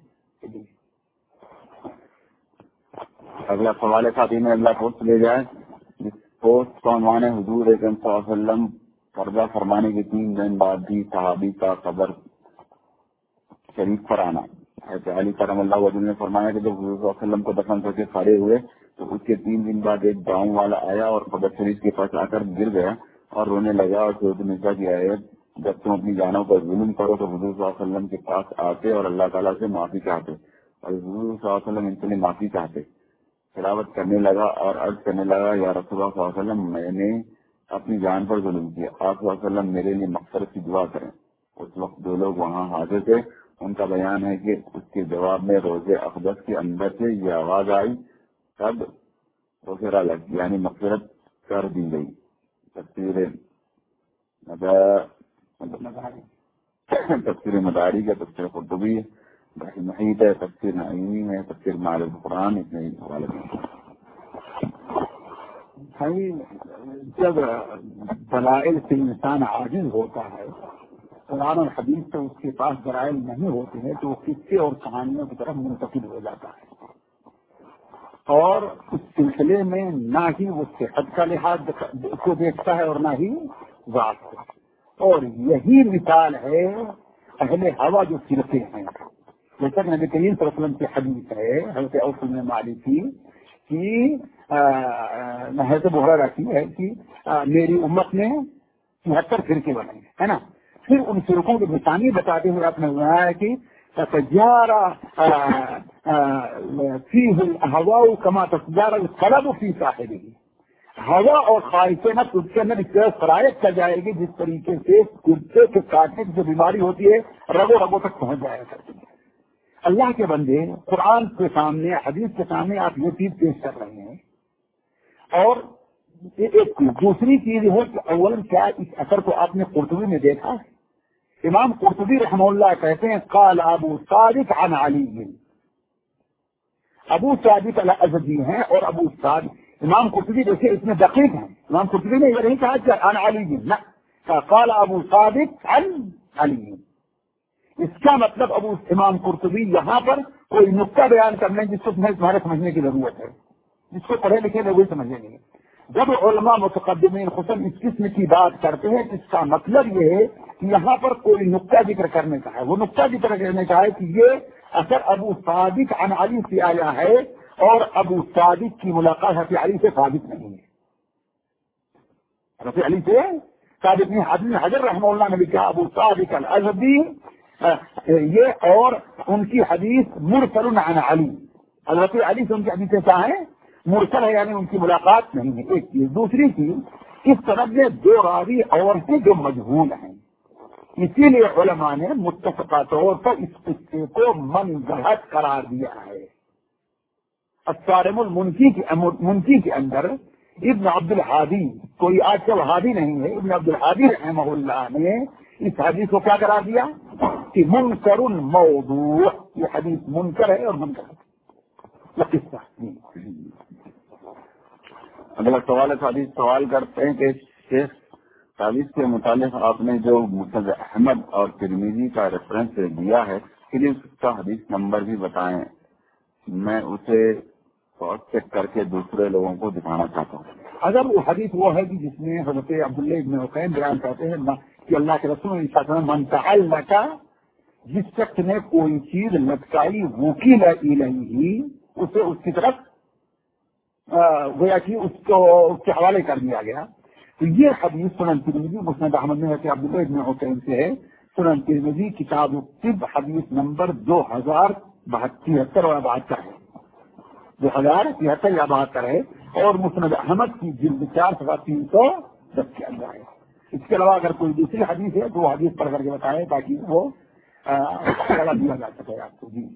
Speaker 1: اگلا سوال ساتھی میں اللہ پوسٹ لے جائے. پوسٹ کو عنوان ہے حضور اکرم صلی اللہ علیہ وسلم قرضہ فرمانے کے 3 دن بعد بھی صحابی کا قبر شریف پر آنا. علی کرم اللہ وجل نے فرمایا کہ جب حضور صلی اللہ علیہ وسلم کو دفن کر کے کھڑے ہوئے تو اس کے 3 دن بعد ایک گاؤں والا آیا اور قبر شریف کے پاس آ کر گر گیا اور رونے لگا اور سورۃ النساء کی آیت جب تم اپنی جانوں پر ظلم کرو تو حضور صلی اللہ علیہ وسلم کے پاس آتے اور اللہ تعالیٰ سے معافی چاہتے اور حضور صلی اللہ علیہ وسلم ان سے معافی چاہتے. تلاوت کرنے لگا اور عرض کرنے لگا یا رسول اللہ صلی اللہ علیہ وسلم میں نے اپنی جان پر ظلم کیا، آپ صلی اللہ علیہ وسلم میرے لیے مغفرت کی دعا کریں. اس وقت جو لوگ وہاں حاضر تھے ان کا بیان ہے کہ اس کے جواب میں روزے اقدس کے اندر سے یہ آواز آئی تب روزہ لگ یعنی مغفرت کر دی گئی. تفسیر مداری کا تفسیر قرطبی بحث محیط ہے، تفسیر نعیمی ہے، تفسیر معرف القرآن اتنے ہی حوالے
Speaker 2: بھائی جب دلائل سے انسان عاجز ہوتا ہے، قرآن اور حدیث سے اس کے پاس دلائل نہیں ہوتے ہیں تو وہ قصے اور کہانیوں کی طرف منتقل ہو جاتا ہے اور اس سلسلے میں نہ ہی وہ صحت کا لحاظ کو دیکھتا ہے اور نہ ہی ذات کو. اور یہی مثال ہے اہل ہوا جو فرقے ہیں. جیسا کہ نبی کریم صلی اللہ علیہ وسلم کی حدیث ہے حضرت اوس بن مالک کی کہ حضرت بحیرہ کی ہے کہ میری امت نے 73 فرقے بنے ہے نا. پھر ان فرقوں کی نشانی بتاتے ہوئے آپ نے بتایا کہ فیہ الہواء کما تسجار القلب فی صاحبہ. ہوا اور خواہش نفس اس کے اندر اس طرح سرایت کر جائے گی جس طریقے سے کتے کے کاٹنے کی جو بیماری ہوتی ہے رگوں رگوں تک پہنچ جایا کرتی ہے. अल्लाह के बंदे कुरान के सामने हदीस के सामने आप ये चीज पेश कर रहे हैं। और एक दूसरी चीज है कि अव्वलन क्या इस असर को आपने कुर्तुबी में देखा है? इमाम कुर्तुबी रहमहुल्लाह कहते हैं काल अबू सादिक अन अली, अबू सादिक अल अज़दी हैं और अबू सादिक, इमाम कुर्तुबी देखिए इसमें दकीक हैं, इमाम कुर्तुबी ने ये नहीं कहा कि अन अली न, काल अबू सादिक अन अली। इसका मतलब अबू इमाम कुर्तुबी यहाँ पर कोई नुक्ता बयान करने जिसको तुम्हारे समझने की जरूरत है, जिसको पढ़े लिखे लोग समझेंगे। जब उलमा मुतकद्दिमीन खुसन इस किस्म की बात करते हैं इसका मतलब ये है कि यहाँ पर कोई नुक्ता जिक्र करने का है। वो नुक्ता जिक्र करने का है कि ये असर अबू सादिक अन अली से आया है और अबू सादिक की मुलाकात हज़रत अली से साबित नहीं है। हज़रत अली से साबित नहीं। इब्न हजर रहमतुल्लाह ने भी कहा अबू सादिक अल अज़दी ये और उनकी हदीस मुरसलुन अन अली, हज़रत अली से उनकी हदीसें क्या है? मुरसल है, यानी उनकी मुलाकात नहीं है। एक चीज। दूसरी चीज इस तरफ में दो रावी और हैं जो मजहूल हैं, इसीलिए उलमा ने मुत्तफ़क़ा तौर पर इस किस्से को मनगढ़ंत करार दिया है। अस्सारिमुल मुनकी के अंदर इब्न अब्दुल हादी, कोई आजकल हादी नहीं है, इब्न अब्दुल हादी रहमहुल्लाह ने इस हदीस को क्या करार दिया कि मुनकरुन मौदू, ये हदीस मुनकर है और मुनकर
Speaker 1: अगला सवाल है, सादी सवाल करते हैं कि शेख तावीज़ के मुतालिक आपने जो मुस्नद अहमद और तिरमिजी का रेफरेंस दिया है, प्लीज उसका हदीस नंबर भी बताएं, मैं उसे क्रॉस चेक करके दूसरे लोगों को दिखाना चाहता हूँ।
Speaker 2: अगर वो हदीस वो है कि जिसमें हज़रत अब्दुल्लाह इब्न हुकैम बयान करते हैं कि अल्लाह के रसूल ने मन तअल्लका, जिस शख्स ने कोई चीज लटकाई वकील इलैहि, उसे उसकी तरफ गोया कि उसको उसके हवाले कर दिया गया। तो ये हदीस सुनन तिरमिजी मुस्नद अहमद में है अब्दुल्लाह इब्न हुकैम से है। सुनन तिरमिजी किताब तिब हदीस नंबर 2073 और 72 है, 2073 या 72 है। और मुस्नद अहमद की जिल्द 4/310 के अंदर है। इसके अलावा अगर कोई दूसरी हदीस है तो वो हदीस पढ़ करके बताए ताकि वो दिया जा सके आपको। जी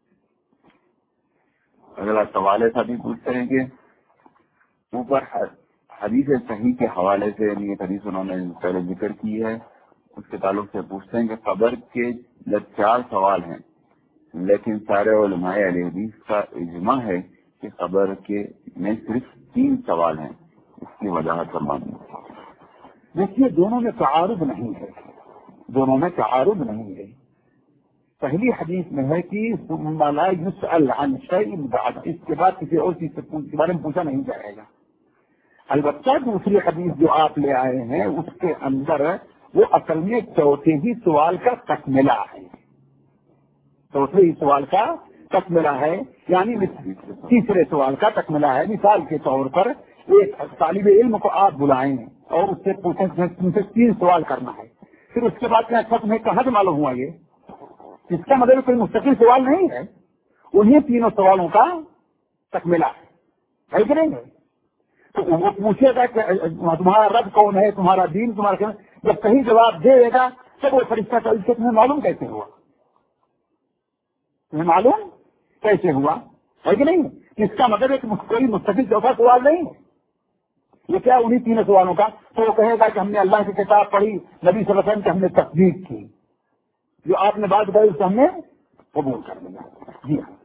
Speaker 1: अगला सवाल है, सभी पूछते हैं कि ऊपर हदीस सही के हवाले से, ये हदीस उन्होंने पहले जिक्र की है, उसके ताल्लुक से पूछते हैं कि कब्र के 4 सवाल हैं, लेकिन सारे उलमाए अहले हदीस का इजमा है कि कब्र के में सिर्फ 3 सवाल हैं। इसकी वजाहत फरमाइए।
Speaker 2: देखिए, दोनों में तआरुद नहीं है, दोनों में तआरुद नहीं है। पहली हदीस में है कि ला युसअल अन शैइन बाद, इसके बाद किसी और चीज के बारे में पूछा नहीं जाएगा। अलबत्ता दूसरी हदीस जो आप ले आए हैं उसके अंदर वो असल में चौथे ही सवाल का तकमिला है, चौथे ही सवाल का तकमिला है, यानी तीसरे सवाल का तकमिला है। मिसाल के तौर पर एक तालिब इल्म को आप बुलाएं और उससे पूछें तुमसे 3 सवाल करना है, फिर उसके बाद क्या अच्छा तुम्हें कहाँ से मालूम हुआ ये? इसका मतलब कोई मुस्तकिल सवाल नहीं है, उन्हीं 3 सवालों का तकमिला है कि नहीं है? तो वो पूछेगा कि तुम्हारा रब कौन है, तुम्हारा दीन तुम्हारा क्या? जब कहीं जवाब दे देगा तो वो फरिश्ता का इससे तुम्हें मालूम कैसे हुआ, तुम्हें मालूम कैसे हुआ, है कि नहीं? इसका मतलब एक कोई मुस्तकिल चौथा सवाल नहीं है, ये क्या उन्हीं 3 सवालों का। तो वो कहेगा कि हमने अल्लाह की किताब पढ़ी, नबी सल्लल्लाहु अलैहि वसल्लम की हमने तस्दीक की, जो आपने बात बताई उसको हमने कबूल कर लिया। जी हाँ।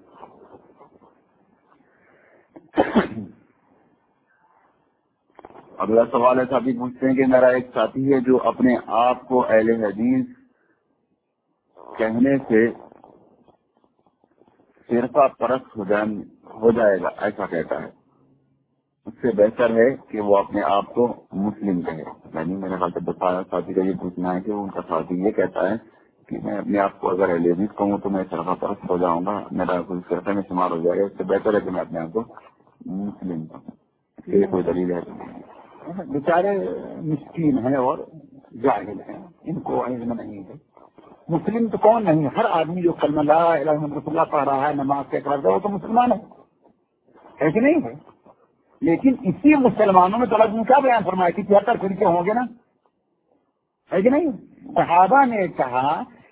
Speaker 1: अगला सवाल है, साथी पूछते हैं कि मेरा एक साथी है जो अपने आप को अहले हदीस कहने से फिरका परस्त हो जाएगा ऐसा कहता है, उससे बेहतर है कि वो अपने आप को मुस्लिम कहे। यानी मेरे ख्याल से बताया साथी का ये पूछना है कि उनका साथी ये कहता है कि मैं अपने आप को अगर अहले हदीस कहूँ तो मैं फिरका परस्त हो जाऊंगा, मेरा कोई फिरके में शुमार हो जाएगा, इससे बेहतर है कि मैं अपने आप को मुस्लिम कहूँ। इसके लिए कोई दलील है?
Speaker 2: बेचारे मिस्कीन हैं और जाहिल हैं, इनको इल्म नहीं है। मुस्लिम तो कौन नहीं है, हर आदमी जो कलमा ला इलाहा इल्लल्लाह रसूलुल्लाह पढ़ रहा है, नमाज के इकरार कर, वो तो मुसलमान है कि नहीं है? लेकिन इसी मुसलमानों में तो अल्लाह ने क्या बयान फरमाया कि 73 फिरके होंगे ना, है कि नहीं? सहाबा ने कहा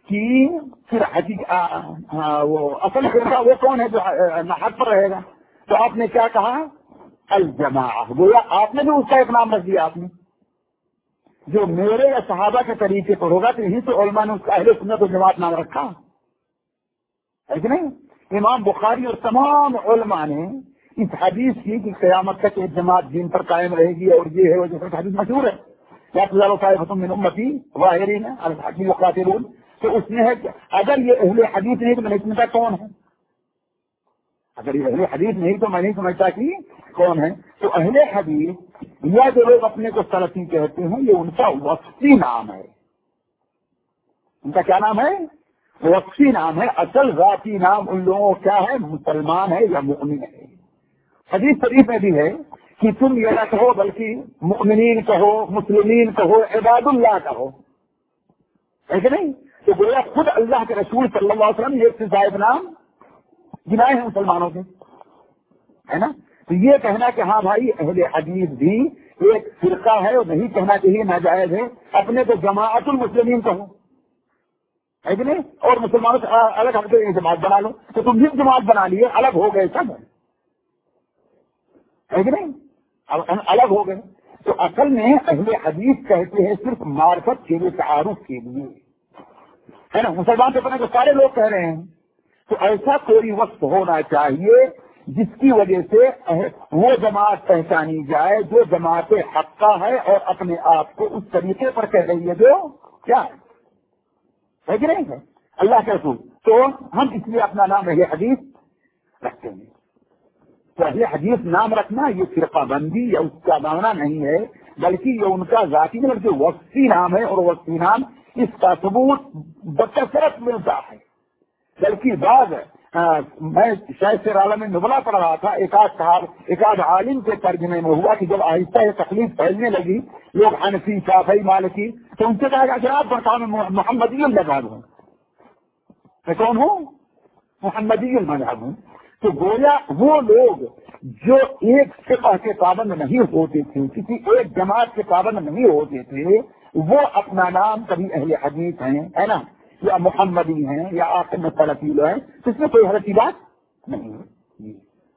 Speaker 2: کہ پھر وہ اصل فرقہ وہ کون ہے جو حق پر رہے گا؟ تو آپ نے کیا کہا؟ الجماع. گویا آپ نے بھی اس کا ایک نام رکھ دیا. آپ نے جو میرے یا صحابہ کے طریقے پر ہوگا تو یہی تو علماء نے اس کا اہل سنت و جماعت نام رکھا ہے کہ نہیں؟ امام بخاری اور تمام علماء نے اس حدیث کی کہ قیامت تک ایک جماعت دین پر قائم رہے گی اور یہ ہے وہ جیسے حدیث مشہور ہے یا من امتی ظاہرین الحق وقاتلون. تو اس میں ہے کہ اگر یہ اہل حدیث نہیں تو میں نہیں سمجھتا کون ہے. اگر یہ اہل حدیث نہیں تو میں نہیں سمجھتا کہ کون ہے. تو اہل حدیث یا جو لوگ اپنے کو سلفی کہتے ہیں یہ ان کا وصفی نام ہے. ان کا کیا نام ہے؟ وصفی نام ہے. اصل ذاتی نام ان لوگوں کا کیا ہے؟ مسلمان ہے یا مؤمن ہے. حدیث شریف میں بھی ہے کہ تم یہ نہ کہو بلکہ مؤمنین کہو، مسلمین کہو، عباد اللہ کہو، ہے کہ نہیں؟ تو گویا خود اللہ کے رسول صلی اللہ علیہ وسلم یہ صاحب نام گنائے ہیں مسلمانوں کے، ہے نا. تو یہ کہنا کہ ہاں بھائی اہل حدیث بھی ایک فرقہ ہے اور نہیں کہنا چاہیے ناجائز ہے. اپنے کو جماعت المسلمین کہو، ہے کہ نہیں؟ اور مسلمانوں سے الگ ہٹ کے جماعت بنا لو. تو تم بھی جماعت بنا لیے، الگ ہو گئے سب، ہے کہ نہیں؟ الگ ہو گئے. تو اصل میں اہل حدیث کہتے ہیں صرف معرفت کے لیے، تعارف کے لیے، ہے نا. مسلمان تو اپنے کو سارے لوگ کہہ رہے ہیں. تو ایسا کوئی وقت ہونا چاہیے جس کی وجہ سے وہ جماعت پہچانی جائے جو جماعت حقہ ہے اور اپنے آپ کو اس طریقے پر کہہ رہی ہے جو کیا ہے کہ نہیں ہے اللہ کے رسول. تو ہم اس لیے اپنا نام اہل حدیث رکھتے ہیں. تو اہل حدیث نام رکھنا یہ فرقہ بندی یا اس کا معنی نہیں ہے، بلکہ یہ ان کا ذاتی جو وصفی نام ہے. اور وصفی نام اس کا ثبوت بکثرت ملتا ہے. بلکہ بعض میں شاید سے عالم نبلا پڑھ رہا تھا، ایک آدھ عالم کے ترجمے میں ہوا کہ جب آہستہ یہ تکلیف پھیلنے لگی، لوگ حنفی، شافعی، مالکی، تو ان سے کہا کہ آپ برقع میں محمدی المذہب ہوں. میں کون ہوں؟ محمدی المذہب ہوں. تو گویا وہ لوگ جو ایک فقہ کے پابند نہیں ہوتے تھے، کسی ایک جماعت کے پابند نہیں ہوتے تھے، وہ اپنا نام کبھی اہل حدیث ہیں، ہے نا، یا محمدی ہیں یا آخر سلفی ہیں. اس میں کوئی حرج کی بات نہیں ہے.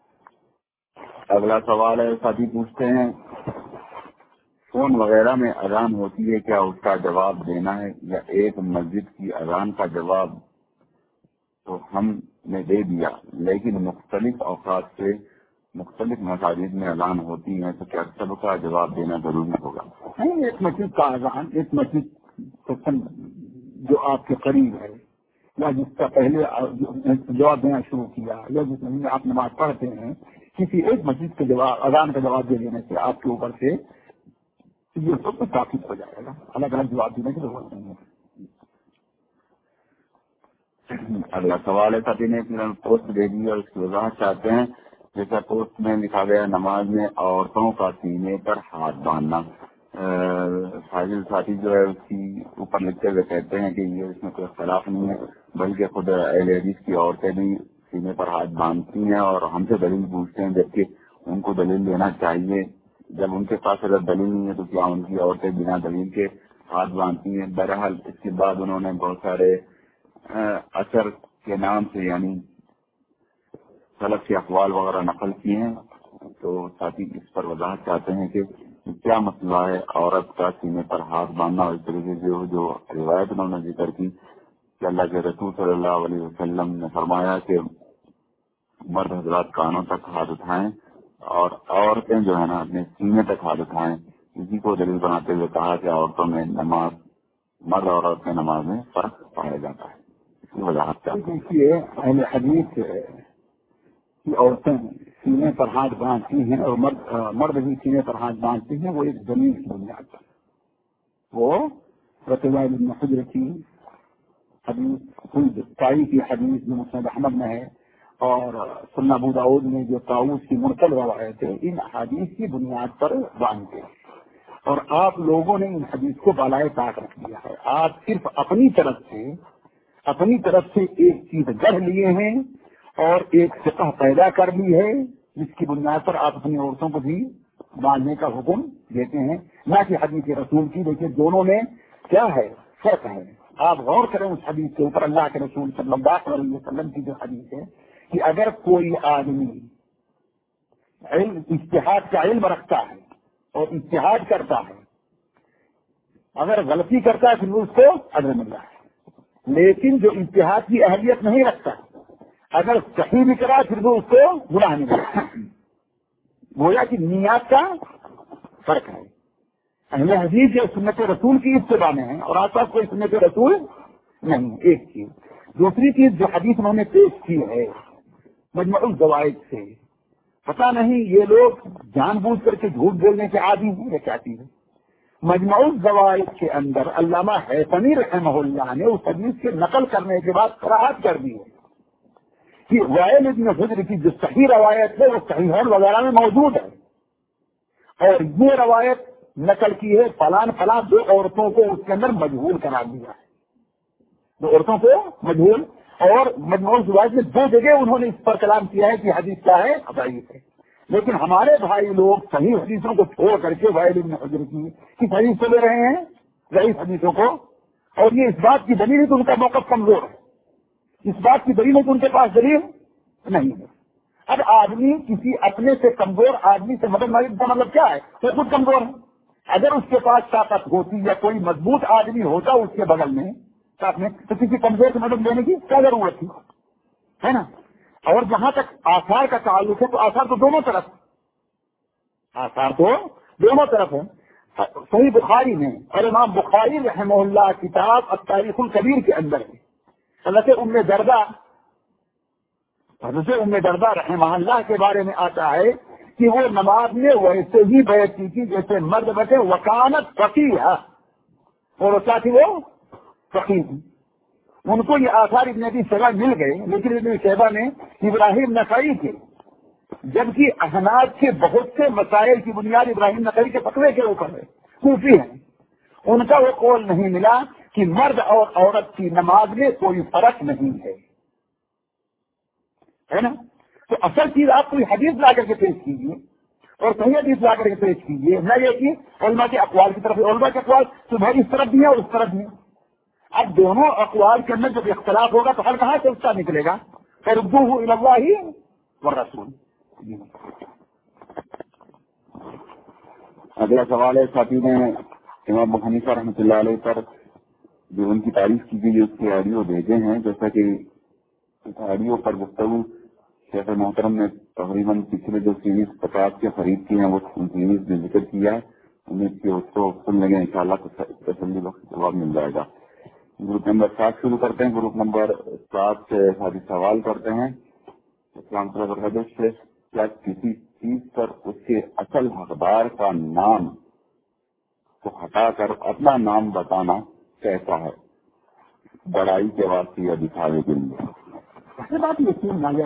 Speaker 1: اگلا سوال ہے، ساتھی پوچھتے ہیں فون وغیرہ میں اذان ہوتی ہے، کیا اس کا جواب دینا ہے؟ یا ایک مسجد کی اذان کا جواب تو ہم نے دے دیا لیکن مختلف اوقات سے مختلف مساجد میں اذان ہوتی ہیں، تو کیا سب کا جواب دینا ضروری ہوگا؟
Speaker 2: نہیں، ایک مسجد کا اذان، ایک مسجد جو آپ کے قریب ہے یا جس کا پہلے جواب دینا شروع کیا یا جس میں آپ نماز پڑھتے ہیں، کسی ایک مسجد کے جواب اذان کا جواب دے دینے سے آپ کے اوپر سے یہ سب کچھ کافی ہو جائے گا. الگ الگ جواب دینے کی ضرورت نہیں ہے.
Speaker 1: اگلا سوال ہے، ساتھی نے پوسٹ بھیجی اور اس کی وضاحت چاہتے ہیں. جیسا پوسٹ میں لکھا گیا نماز میں عورتوں کا سینے پر ہاتھ باندھنا. فاضل ساتھی جو ہے اس کی اوپر لکھتے ہوئے کہتے ہیں کہ یہ اس میں کوئی اختلاف نہیں ہے، بلکہ خود اہل حدیث کی عورتیں بھی سینے پر ہاتھ باندھتی ہیں اور ہم سے دلیل پوچھتے ہیں، جبکہ ان کو دلیل دینا چاہیے. جب ان کے پاس اگر دلیل نہیں ہے تو کیا ان کی عورتیں بنا دلیل کے ہاتھ باندھتی ہیں؟ بہرحال اس کے بعد انہوں نے بہت سارے اثر کے نام سے یعنی سلف کے اقوال وغیرہ نقل کیے ہیں. تو ساتھی اس پر وضاحت چاہتے ہیں کہ کیا مسئلہ ہے عورت کا سینے پر ہاتھ باندھنا، اور اس طریقے سے جو روایت انہوں نے ذکر کی کہ اللہ کے رسول صلی اللہ علیہ وسلم نے فرمایا کہ مرد حضرات کانوں تک ہاتھ اٹھائیں اور عورتیں جو ہے نا اپنے سینے تک ہاتھ اٹھائیں. اسی کو دلیل بناتے ہوئے کہا کہ عورتوں میں نماز، مرد اور عورت میں نماز میں فرق پایا جاتا ہے. اس کی وضاحت چاہتے ہیں.
Speaker 2: دیکھیے، اہل حدیث کی عورتیں سینے پر ہاتھ باندھتی ہیں اور مرد بھی سینے پر ہاتھ باندھتی ہیں، وہ ایک زمین کی بنیاد پر. وہ رتبہ ابن حجر کی حدیث، تائی کی حدیث جو مسند احمد میں ہے اور سنن ابو داؤد میں جو طاؤس کی مرسل روایت ہے، ان حدیث کی بنیاد پر باندھتے ہیں. اور آپ لوگوں نے ان حدیث کو بالائے طاق رکھ دیا ہے. آپ صرف اپنی طرف سے ایک چیز گڑھ لیے ہیں اور ایک فقہ پیدا کر لی ہے جس کی بنیاد پر آپ اپنی عورتوں کو بھی باندھنے کا حکم دیتے ہیں، نہ کہ حدیث رسول کی. دیکھیے دونوں میں کیا ہے، فرق ہے. آپ غور کریں اس حدیث کے اوپر، اللہ کے رسول صلی اللہ علیہ وسلم کی جو حدیث ہے کہ اگر کوئی آدمی اجتہاد کا علم رکھتا ہے اور اجتہاد کرتا ہے، اگر غلطی کرتا ہے پھر اس کو اجر مل رہا ہے، لیکن جو اجتہاد کی اہلیت نہیں رکھتا اگر صحیح بھی کرا پھر بھی اس کو گناہ نہیں ملتا۔ گویا کہ نیات کا فرق ہے۔ اہل حدیث جو سنت رسول کی اتباع میں ہے اور آس پاس کوئی سنت رسول نہیں، ایک چیز۔ دوسری چیز جو حدیث انہوں نے پیش کی ہے مجمع الزوائد سے، پتہ نہیں یہ لوگ جان بوجھ کر کے جھوٹ بولنے کے عادی ہیں یا کیا چیز ہے۔ مجمع الزوائد کے اندر علامہ حیثمی رحمہ اللہ نے اس حدیث کے نقل کرنے کے بعد صراحت کر دی ہے کہ وائل ابن حجر کی جو صحیح روایت ہے وہ صحیحین وغیرہ میں موجود ہے، اور یہ روایت نقل کی ہے فلان فلان 2 عورتوں کو اس کے اندر مجہول قرار دیا ہے، 2 عورتوں کو مجہول، اور مجموع الزوائد میں 2 جگہ انہوں نے اس پر کلام کیا ہے کہ حدیث کیا ہے، ضعیف ہے۔ لیکن ہمارے بھائی لوگ صحیح حدیثوں کو چھوڑ کر کے وائل ابن حجر کی کس حدیث سے لے رہے ہیں؟ ضعیف حدیثوں کو، اور یہ اس بات کی دلیل ہے کہ ان کا موقف کمزور ہے، اس بات کی دلیل ہے کہ ان کے پاس دلیل نہیں ہے۔ اب آدمی کسی اپنے سے کمزور آدمی سے مدد مانگنے کا مطلب کیا ہے؟ وہ خود کمزور ہے۔ اگر اس کے پاس طاقت ہوتی یا کوئی مضبوط آدمی ہوتا اس کے بغل میں ساتھ میں تو کسی کمزور سے مدد لینے کی کیا ضرورت تھی، ہے نا؟ اور جہاں تک آثار کا تعلق ہے تو آثار تو دونوں طرف، آثار تو دونوں طرف ہے۔ صحیح بخاری میں اور امام بخاری رحمہ اللہ کتاب التاریخ الکبیر کے اندر ہے، حضرت ام درداء رحمہ اللہ کے بارے میں آتا ہے کہ وہ نماز میں ویسے ہی بیعت کی تھی جیسے مرد بیٹھے، وکانت فقیہ، اور کیا تھی وہ؟ فقیہ تھی۔ ان کو یہ آثار ابن ابی شیبہ مل گئے، لیکن ابن شیبہ نے ابراہیم نخعی کے، جبکہ احناف کے بہت سے مسائل کی بنیاد ابراہیم نخعی کے فتوے کے اوپر ہے، صوفی ہیں، ان کا وہ قول نہیں ملا کہ مرد اور عورت کی نماز میں کوئی فرق نہیں ہے نا؟ تو اصل چیز آپ کوئی حدیث لا کر کے پیش کیجیے اور صحیح حدیث لا کر کے پیش کیجیے، نہ یہ کہ علماء کے اقوال کی طرف، علماء کے اقوال تو بھائی اس طرف بھی ہے اور اس طرف بھی ہے۔ اب دونوں اقوال کے اندر جب اختلاف ہوگا تو ہر کہاں سے اس کا نکلے گا؟ فردوہ الی اللہ والرسول۔
Speaker 1: اگلا سوال ہے، ساتھی نے امام ابو حنیفہ رحمۃ اللہ علیہ پر جو ان کی تعریف کی گئی اس کے آڈیو بھیجے ہیں، جیسا کہ اس آڈیو پر گفتگو شیخ محترم نے تقریباً پچھلے جو سیریز 50 کے قریب کی ہیں وہ سیریز میں ذکر کیا ہے، امید کی اس کو سن لیں گے، انشاءاللہ کچھ تسلی بخش جواب مل جائے گا۔ گروپ نمبر 7 شروع کرتے ہیں۔ گروپ نمبر 7 سے ساتھی سوال کرتے ہیں، اسلام طلب سے کیا کسی چیز پر اس کے اصل حقدار کا نام کو ہٹا کر اپنا نام بتانا کیسا ہے، بڑائی کے واسطے یا دکھاوے کے لیے؟
Speaker 2: بات یقین نہ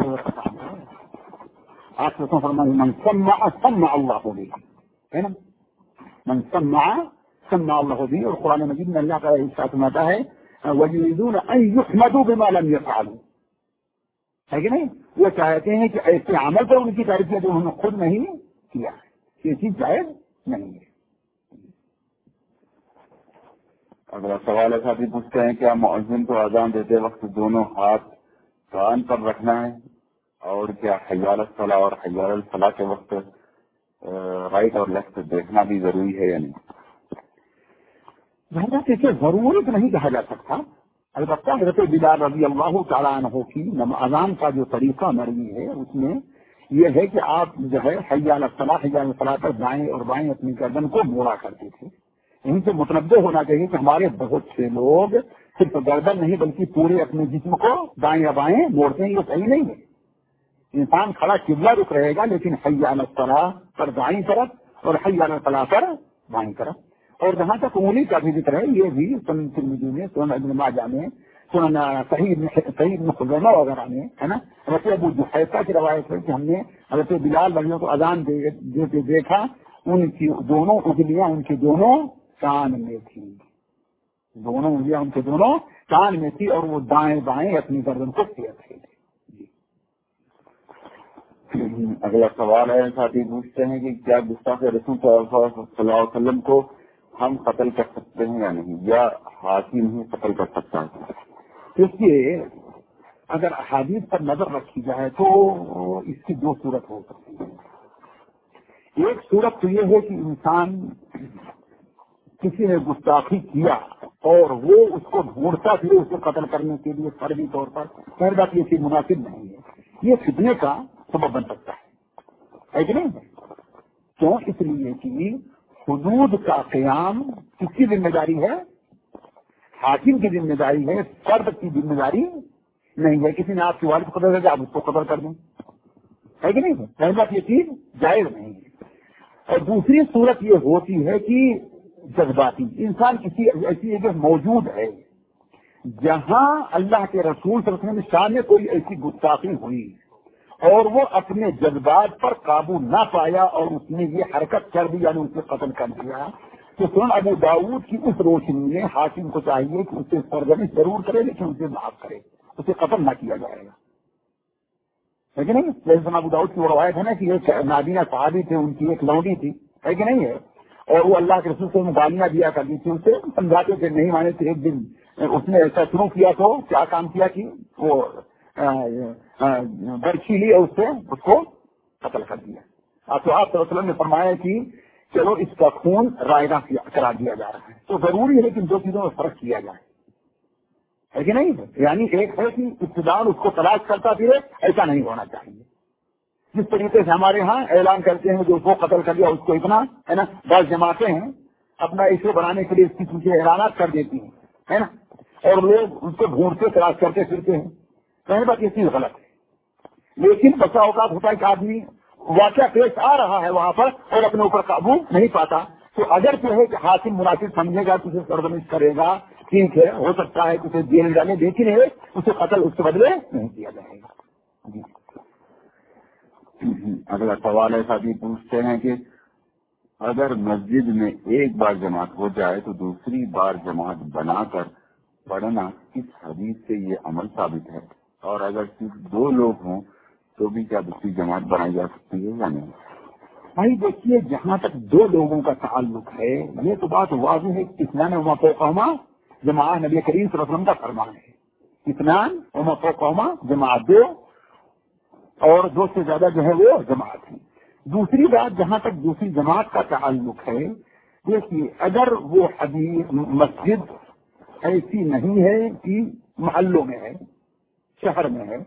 Speaker 2: آپ کو فرمائے من سمع سمع اللہ بھی، ہے نا؟ من سمع سمع اللہ بھی، اور قرآن مجید میں اللہ کا ارشاد فرماتا ہے وَيُرِيدُونَ أَن يُحْمَدُوا بِمَا لَمْ يَفْعَلُوا، ہے کہ نہیں؟ وہ چاہتے ہیں کہ ایسے عمل پر ان کی تعریف جو انہوں نے خود نہیں کیا، یہ چیز جائز نہیں ہے۔
Speaker 1: اگلا سوال ہے، ساتھی پوچھتے ہیں کیا مؤذن کو اذان دیتے وقت دونوں ہاتھ کان پر رکھنا ہے، اور کیا حی علی الصلاۃ اور حی علی الفلاح کے وقت رائٹ اور لیفٹ دیکھنا بھی ضروری ہے یا نہیں؟
Speaker 2: اسے ضرورت نہیں کہا جا سکتا، البتہ حضرت بلال رضی اللہ تعالیٰ عنہ کی اذان کا جو طریقہ مروی ہے اس میں یہ ہے کہ آپ جو ہے حی علی الصلاۃ حی علی الفلاح پر دائیں اور بائیں اپنی گردن کو موڑا کرتے تھے۔ یہیں سے متنبع ہونا چاہیے کہ ہمارے بہت سے لوگ صرف گردن نہیں بلکہ پورے اپنے جسم کو دائیں یا بائیں موڑتے ہیں، یہ صحیح نہیں ہے۔ انسان کھڑا قبلہ رخ رہے گا لیکن حی علی الصلاۃ پر دائیں طرف اور حی علی الفلاح پر بائیں طرف۔ اور جہاں تک انگلی کا بھی ذکر ہے یہ بھی سنن ترمذی میں، سنن ابن ماجہ میں، سنن صحیح ابن خزیمہ وغیرہ میں، ہے نا؟ حضرت ابو جحیفہ کی روایت ہے کہ ہم نے حضرت بلال رضی اللہ کو اذان دیتے دیکھا، ان کی دونوں انگلیاں ان کے دونوں کان میں تھی، دونوں انگلیاں ان کے دونوں کان میں تھی، اور وہ دائیں بائیں اپنی گردن کو پھیرتے تھے۔
Speaker 1: اگلا سوال ہے، ساتھی پوچھتے ہیں کہ کیا گستاخ رسول صلی اللہ علیہ وسلم کو ہم قتل کر سکتے ہیں یا نہیں، یا حاکم ہی قتل کر سکتا ہے؟
Speaker 2: دیکھیے، اگر احادیث پر نظر رکھی جائے تو اس کی دو صورت ہو سکتی ہے۔ ایک صورت تو یہ ہے کہ انسان کسی نے گستاخی کیا اور وہ اس کو ڈھونڈتا پھر اسے قتل کرنے کے لیے فرضی طور پر، خیر بات یہ چیز مناسب نہیں ہے، یہ فتنے کا سبب بن سکتا ہے کہ نہیں؟ کیوں؟ اس لیے کہ حدود کا قیام کس کی ذمہ داری ہے؟ حاکم کی ذمہ داری ہے، فرد کی ذمہ داری نہیں ہے۔ کسی نے آپ کے والد کو قتل کر آپ اس کو قتل کر دیں، ہے کہ نہیں؟ خیر بات یہ چیز جائز نہیں ہے۔ اور دوسری صورت یہ ہوتی ہے کہ جذباتی انسان کسی ایسی جگہ موجود ہے جہاں اللہ کے رسول صلی اللہ علیہ وسلم کی شان میں کوئی ایسی گستاخی ہوئی اور وہ اپنے جذبات پر قابو نہ پایا اور اس نے یہ حرکت کر دی، یعنی اسے قتل کر دیا، تو سنن ابو داؤد کی اس روشنی میں حاکم کو چاہیے کہ اسے سرزنش ضرور کرے لیکن اسے معاف کرے، اسے قتل نہ کیا جائے گا، ہے کہ نہیں؟ جیسے سنن ابو داؤد کی وہ روایت ہے نا کہ ایک نابینا صحابی تھے، ان کی ایک لونڈی تھی، ہے کہ نہیں ہے، اور وہ اللہ کے رسول سے گالیاں دیا کرتی تھی، اسے سمجھاتے تھے نہیں مانے تھے۔ ایک دن اس نے ایسا شروع کیا تو کیا کام کیا کہ وہ برچھی لی اور اس کو قتل کر دیا۔ تو آپ صلی اللہ علیہ وسلم نے فرمایا کہ چلو اس کا خون رائگاں کرا دیا جا رہا ہے، تو ضروری ہے کہ دو چیزوں میں فرق کیا جائے، ہے کہ نہیں؟ یعنی ایک ہے کہ ابتداءً اس کو تلاش کرتا پھرے، ایسا نہیں ہونا چاہیے۔ جس طریقے سے ہمارے ہاں اعلان کرتے ہیں جو اس کو قتل کر دیا اس کو اتنا ہے نا، بعض جماعتیں ہیں اپنا ایشو بنانے کے لیے اس کی چیزیں اعلانات کر دیتی ہیں، ہے نا، اور لوگ اس کو ڈھونڈتے تلاش کرتے پھرتے ہیں، کہیں بات یہ چیز غلط ہے۔ لیکن بسا اوقات ہوتا ہے کہ آدمی واقعہ پیش آ رہا ہے وہاں پر اور اپنے اوپر قابو نہیں پاتا، تو اگر جو ہے کہ حاکم مناسب سمجھے گا تو اسے سرزنش کرے گا، ٹھیک ہے، ہو سکتا ہے کہ اسے جیل ڈالے، لیکن ہے اسے قتل اس کے بدلے نہیں کیا جائے گا۔ جی
Speaker 1: اگلا سوال ایسا بھی پوچھتے ہیں کہ اگر مسجد میں ایک بار جماعت ہو جائے تو دوسری بار جماعت بنا کر پڑھنا کس حدیث سے یہ عمل ثابت ہے، اور اگر صرف دو لوگ ہوں تو بھی کیا دوسری جماعت بنائی جا سکتی ہے یا نہیں؟
Speaker 2: بھائی دیکھیے، جہاں تک دو لوگوں کا تعلق ہے یہ تو بات واضح ہے کہ اثنان وما فوقہما جماعت نبی کریم صلی اللہ علیہ وسلم کا فرمان ہے، اثنان وما فوقہما جماعت، دو اور دو سے زیادہ جو ہے وہ جماعت ہے۔ دوسری بات جہاں تک دوسری جماعت کا تعلق ہے، دیکھیے اگر وہ حدیث مسجد ایسی نہیں ہے کہ محلوں میں ہے، شہر میں ہے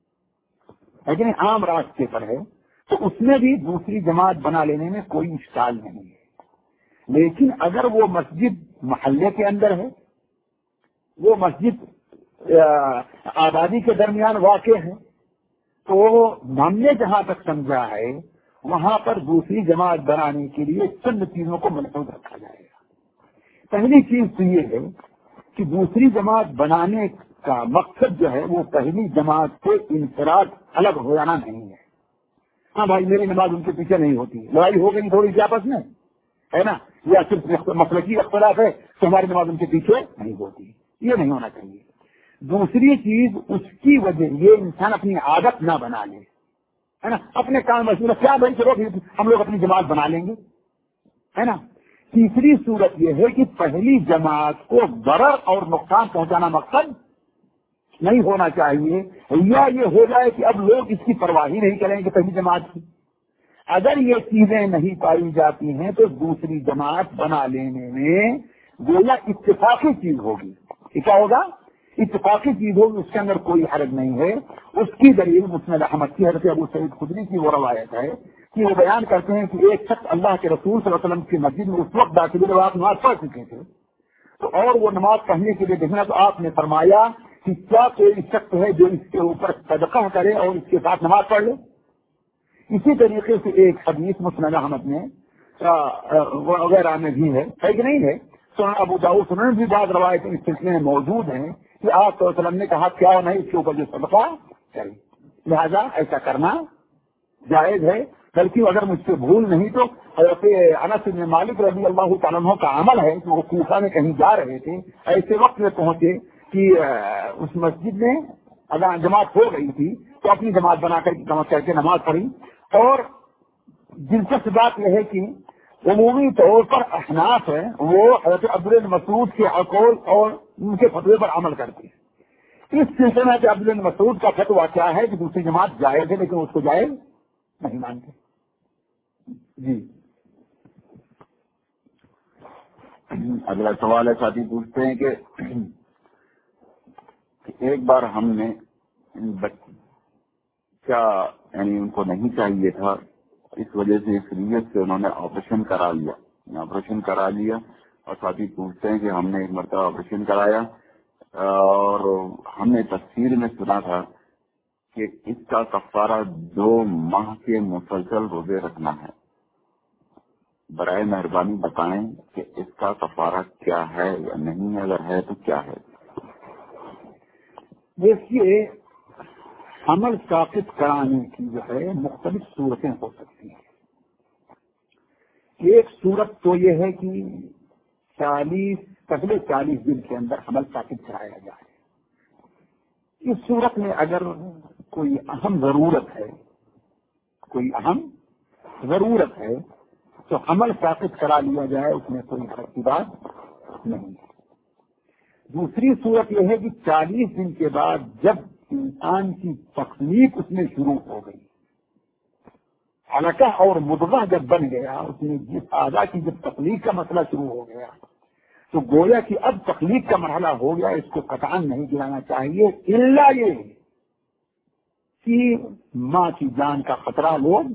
Speaker 2: لیکن عام راستے پر ہے، تو اس میں بھی دوسری جماعت بنا لینے میں کوئی اشکال نہیں ہے۔ لیکن اگر وہ مسجد محلے کے اندر ہے، وہ مسجد آبادی کے درمیان واقع ہے، تو ہم نے جہاں تک سمجھا ہے وہاں پر دوسری جماعت بنانے کے لیے چند چیزوں کو ملحوظ رکھا جائے گا۔ پہلی چیز تو یہ ہے کہ دوسری جماعت بنانے کا مقصد جو ہے وہ پہلی جماعت سے انفراد الگ ہو جانا نہیں ہے۔ ہاں بھائی میری نماز ان کے پیچھے نہیں ہوتی، لڑائی ہو گئی تھوڑی سی آپس میں، ہے نا، یا صرف مسلکی اختلاف ہے تو ہماری نماز ان کے پیچھے نہیں ہوتی، یہ نہیں ہونا چاہیے۔ دوسری چیز اس کی وجہ یہ انسان اپنی عادت نہ بنا لے، ہے نا، اپنے کام مشہور کیا بھائی چلو ہم لوگ اپنی جماعت بنا لیں گے، ہے نا۔ تیسری صورت یہ ہے کہ پہلی جماعت کو ضرر اور نقصان پہنچانا مقصد نہیں ہونا چاہیے، یا یہ ہو جائے کہ اب لوگ اس کی پرواہ ہی نہیں کریں گے پہلی جماعت کی۔ اگر یہ چیزیں نہیں پائی جاتی ہیں تو دوسری جماعت بنا لینے میں گویا اتفاقی چیز ہوگی، کیا ہوگا؟ اتفاقی چیز ہوگی، اس کے اندر کوئی حرج نہیں ہے۔ اس کی دلیل مسند احمد کی حضرت ابو سعید خدری کی وہ روایت ہے کہ وہ بیان کرتے ہیں کہ ایک شخص اللہ کے رسول صلی اللہ علیہ وسلم کی مسجد میں اس وقت داخل ہوئے آپ نماز پڑھ چکے تھے، تو اور وہ نماز پڑھنے کے لیے دیکھنا تو آپ نے فرمایا کہ کیا کوئی شخص ہے جو اس کے اوپر صدقہ کرے اور اس کے ساتھ نماز پڑھ لے۔ اسی طریقے سے ایک حدیث مسند احمد میں وغیرہ میں بھی ہے کہ نہیں ہے، سنن ابو داؤد سنن بھی بعض روایت اس سلسلے میں موجود ہیں کہ آپ صلی اللہ علیہ وسلم نے کہا کیا نہیں اس کے اوپر جو صدقہ کرے، لہذا ایسا کرنا جائز ہے۔ بلکہ اگر مجھ سے بھول نہیں تو حضرت انس بن مالک رضی اللہ تعالیٰ عنہ کا عمل ہے کہ وہ کوفہ میں کہیں جا رہے تھے، ایسے وقت میں پہنچے کہ اس مسجد میں اذان جماعت ہو گئی تھی تو اپنی جماعت بنا کر کے نماز پڑھی۔ اور دلچسپ بات یہ ہے کہ عمومی طور پر احناف ہیں وہ حضرت عبداللہ بن مسعود کے اقوال اور ان کے فتوے پر عمل کرتے ہیں۔ اس سلسلے میں عبداللہ بن مسعود کا فتویٰ کیا ہے کہ دوسری جماعت جائز ہے لیکن اس کو جائز نہیں مانتے۔ جی
Speaker 1: اگلا سوال ہے، ساتھی پوچھتے ہیں کہ ایک بار ہم نے بچہ یعنی ان کو نہیں چاہیے تھا، اس وجہ سے اس نیت سے انہوں نے آپریشن کرا لیا اور ساتھی پوچھتے ہیں کہ ہم نے ایک مرتبہ آپریشن کرایا اور ہم نے تفسیر میں سنا تھا کہ اس کا کفارہ 2 ماہ کے مسلسل روزے رکھنا ہے۔ برائے مہربانی بتائیں کہ اس کا کفارہ کیا ہے یا نہیں، اگر ہے تو کیا ہے؟
Speaker 2: دیکھیے، حمل ساقط کرانے کی جو ہے مختلف صورتیں ہو سکتی ہیں۔ ایک صورت تو یہ ہے کہ پہلے 40 دن کے اندر حمل ساقط کرایا جائے۔ اس صورت میں اگر کوئی اہم ضرورت ہے تو حمل ساقط کرا لیا جائے، اس میں کوئی حرج کی بات نہیں ہے۔ دوسری صورت یہ ہے کہ 40 دن کے بعد جب انسان کی تخلیق اس میں شروع ہو گئی، علقہ اور مضغہ جب بن گیا، اس میں جس اعضاء کی جب تخلیق کا مسئلہ شروع ہو گیا تو گویا کہ اب تخلیق کا مرحلہ ہو گیا، اس کو قطعاً نہیں گرانا چاہیے، الا یہ کہ ماں کی جان کا خطرہ لوگ۔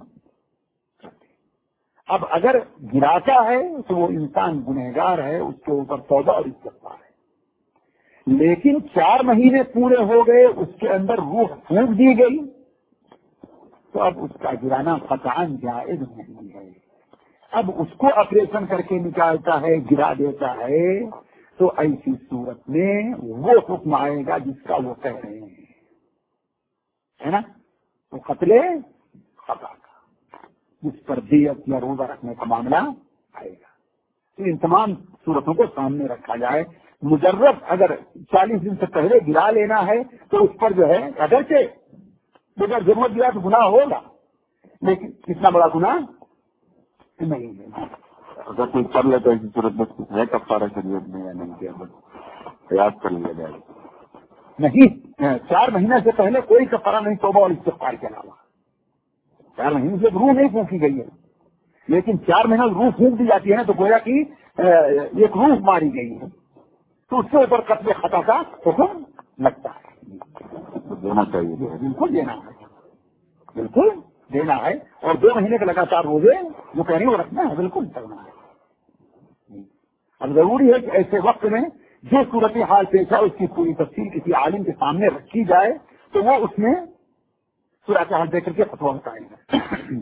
Speaker 2: اب اگر گراتا ہے تو وہ انسان گنہگار ہے، اس کے اوپر توبہ اور استغفار ہے۔ لیکن 4 مہینے پورے ہو گئے، اس کے اندر روح پھونک دی گئی تو اب اس کا گرانا قطعاً جائز نہیں ہے۔ اب اس کو آپریشن کر کے نکالتا ہے، گرا دیتا ہے، تو ایسی صورت میں وہ حکم آئے گا جس کا وہ کہہ رہے ہیں، ہے نا، تو قتل خطا کا، جس پر دیت یا روزہ رکھنے کا معاملہ آئے گا۔ تو ان تمام صورتوں کو سامنے رکھا جائے۔ مجرد اگر 40 دن سے پہلے گرا لینا ہے تو اس پر جو ہے اگرچہ بغیر ضرورت گرا تو گناہ ہوگا، لیکن کتنا بڑا گناہ نہیں ہے۔
Speaker 1: اگر کوئی کر لیتا ہے اس صورت میں ہے کفارہ شریعت میں یا نہیں، کیا بس یاد کر لیا جائے؟
Speaker 2: نہیں، 4 مہینے سے پہلے کوئی کفارہ نہیں، توبہ اور استغفار کے علاوہ۔ 4 مہینے سے روح نہیں پھونکی گئی ہے، لیکن 4 مہینے روح پھونک دی جاتی ہے نا، تو گویا کہ ایک روح ماری گئی ہے، تو اس کے اوپر قتل خطا کا حکم لگتا ہے۔
Speaker 1: دینا چاہیے،
Speaker 2: بالکل دینا ہے، بالکل دینا ہے، اور 2 مہینے کے لگاتار روزے جو کہہ رہی وہ رکھنا ہے، بالکل کرنا ہے۔ اب ضروری ہے کہ ایسے وقت میں جو صورت حال پیش ہے اس کی پوری تفصیل کسی عالم کے سامنے رکھی جائے تو وہ اس میں صورت حال دے کر کے فتویٰ بتائیں گے۔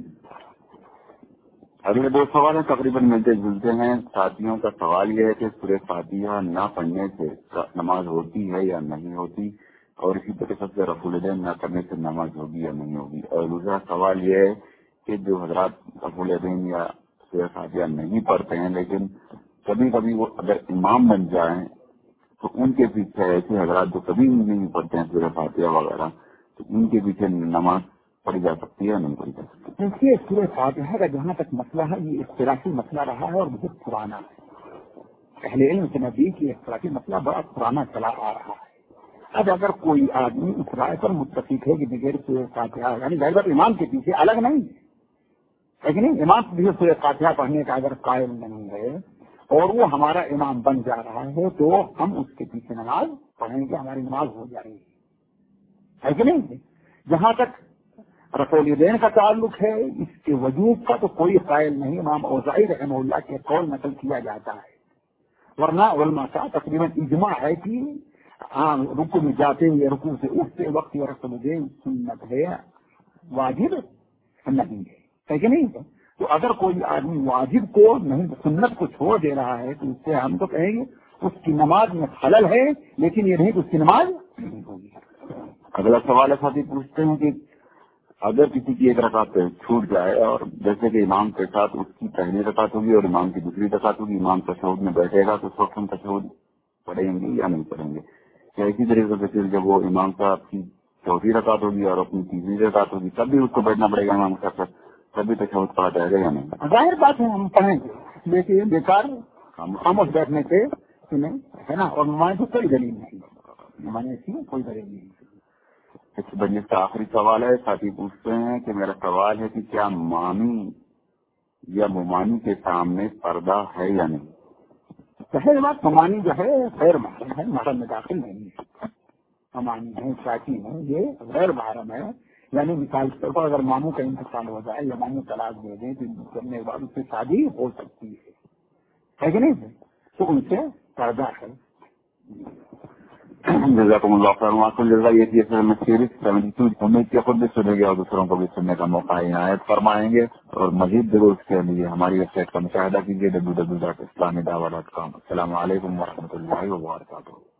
Speaker 1: اگلے 2 سوال ہیں تقریباً ملتے جلتے ہیں۔ ساتھیوں کا سوال یہ ہے کہ سورہ فاتحہ نہ پڑھنے سے نماز ہوتی ہے یا نہیں ہوتی، اور اسی طریقے سے رفع الیدین نہ کرنے سے نماز ہوگی یا نہیں ہوگی۔ اور دوسرا سوال یہ ہے کہ جو حضرات رفع الیدین یا سورہ فاتحہ نہیں پڑھتے ہیں لیکن کبھی کبھی وہ اگر امام بن جائیں تو ان کے پیچھے ایسے حضرات جو کبھی نہیں پڑھتے ہیں سورہ فاتحہ وغیرہ، تو ان کے پیچھے نماز پڑھی جا سکتی ہے یا نہیں پڑھی جا سکتی؟
Speaker 2: دیکھیے، سورہ فاتحہ کا جہاں تک مسئلہ ہے یہ اختلافی مسئلہ رہا ہے اور بہت پرانا ہے۔ اہل علم کے نزدیک یہ اختلافی مسئلہ بڑا پرانا چلا آ رہا ہے۔ اب اگر کوئی آدمی اس رائے پر متفق ہے کہ بغیر سورہ فاتحہ، یعنی ظاہر بات امام کے پیچھے الگ نہیں ہے، لیکن امام کے پیچھے سورہ فاتحہ پڑھنے کا اگر قائل نہیں ہے اور وہ ہمارا امام بن جا رہا ہے تو ہم اس کے پیچھے نماز پڑھیں گے، ہماری نماز ہو جائے گی، ہے کہ نہیں؟ جہاں تک رفع الیدین کا تعلق ہے، اس کے وجوب کا تو کوئی قائل نہیں، امام اوزاعی رحمہ اللہ کے قول نقل کیا جاتا ہے، ورنہ علماء کا تقریباً اجماع ہے کہ رکوع میں جاتے یا رکوع سے اٹھتے وقت یہ رفع الیدین سنت ہے، واجب نہیں ہے کہ نہیں؟ تو اگر کوئی آدمی واجب کو نہیں سنت کو چھوڑ دے رہا ہے تو اس سے ہم تو کہیں گے اس کی نماز میں خلل ہے، لیکن یہ نہیں کہ اس کی نماز نہیں ہوگی۔
Speaker 1: اگلا سوال ہے، ساتھی پوچھتے ہیں کہ اگر کسی کی ایک رکعت چھوٹ جائے اور جیسے کہ امام کے ساتھ اس کی پہلی رکعت ہوگی اور امام کی دوسری رکعت ہوگی، امام تشہد میں بیٹھے گا تو اس وقت ہم تشہد پڑھیں گے یا نہیں پڑھیں گے؟ کیا اسی طریقے سے پھر جب وہ امام صاحب کی 4تھی رکعت ہوگی اور اپنی تیسری رکعت ہوگی تب بھی اس کو بیٹھنا پڑے گا امام کے ساتھ، تبھی تشہد پڑھا جائے گا یا نہیں؟
Speaker 2: ظاہر بات ہے ہم پڑھیں گے، لیکن بیکار خاموش بیٹھنے سے انہیں ہے نا، اور نمائش کو کوئی دلیل نہیں، نمائش کی کوئی دلیل نہیں۔
Speaker 1: اس بجٹ کا آخری سوال ہے، ساتھی پوچھتے ہیں کہ میرا سوال ہے کہ کیا مامی یا ممانی کے سامنے پردہ ہے یا نہیں؟
Speaker 2: پہلے بات ممانی جو ہے غیر محرم ہے، محرم میں داخل نہیں ہے، ممانی ہے چاچی ہے یہ غیر محرم ہے، یعنی مثال کے طور پر اگر ماموں کا انتقال ہو جائے یا ماموں طلاق دے دیں تو کرنے کے بعد اس سے شادی ہو سکتی ہے کہ نہیں، تو ان سے پردہ ہے۔
Speaker 1: جزاکم اللہ خیر، معصوم جزا یہ تھی میں سیریز 72 امید کی خود بھی سنے گے اور دوسروں کو بھی سننے کا موقع عنایت فرمائیں گے، اور مزید درست کے لیے ہماری ویب سائٹ کا مشاہدہ کیجیے www.islamidawah.com۔ السلام علیکم ورحمۃ اللہ وبرکاتہ۔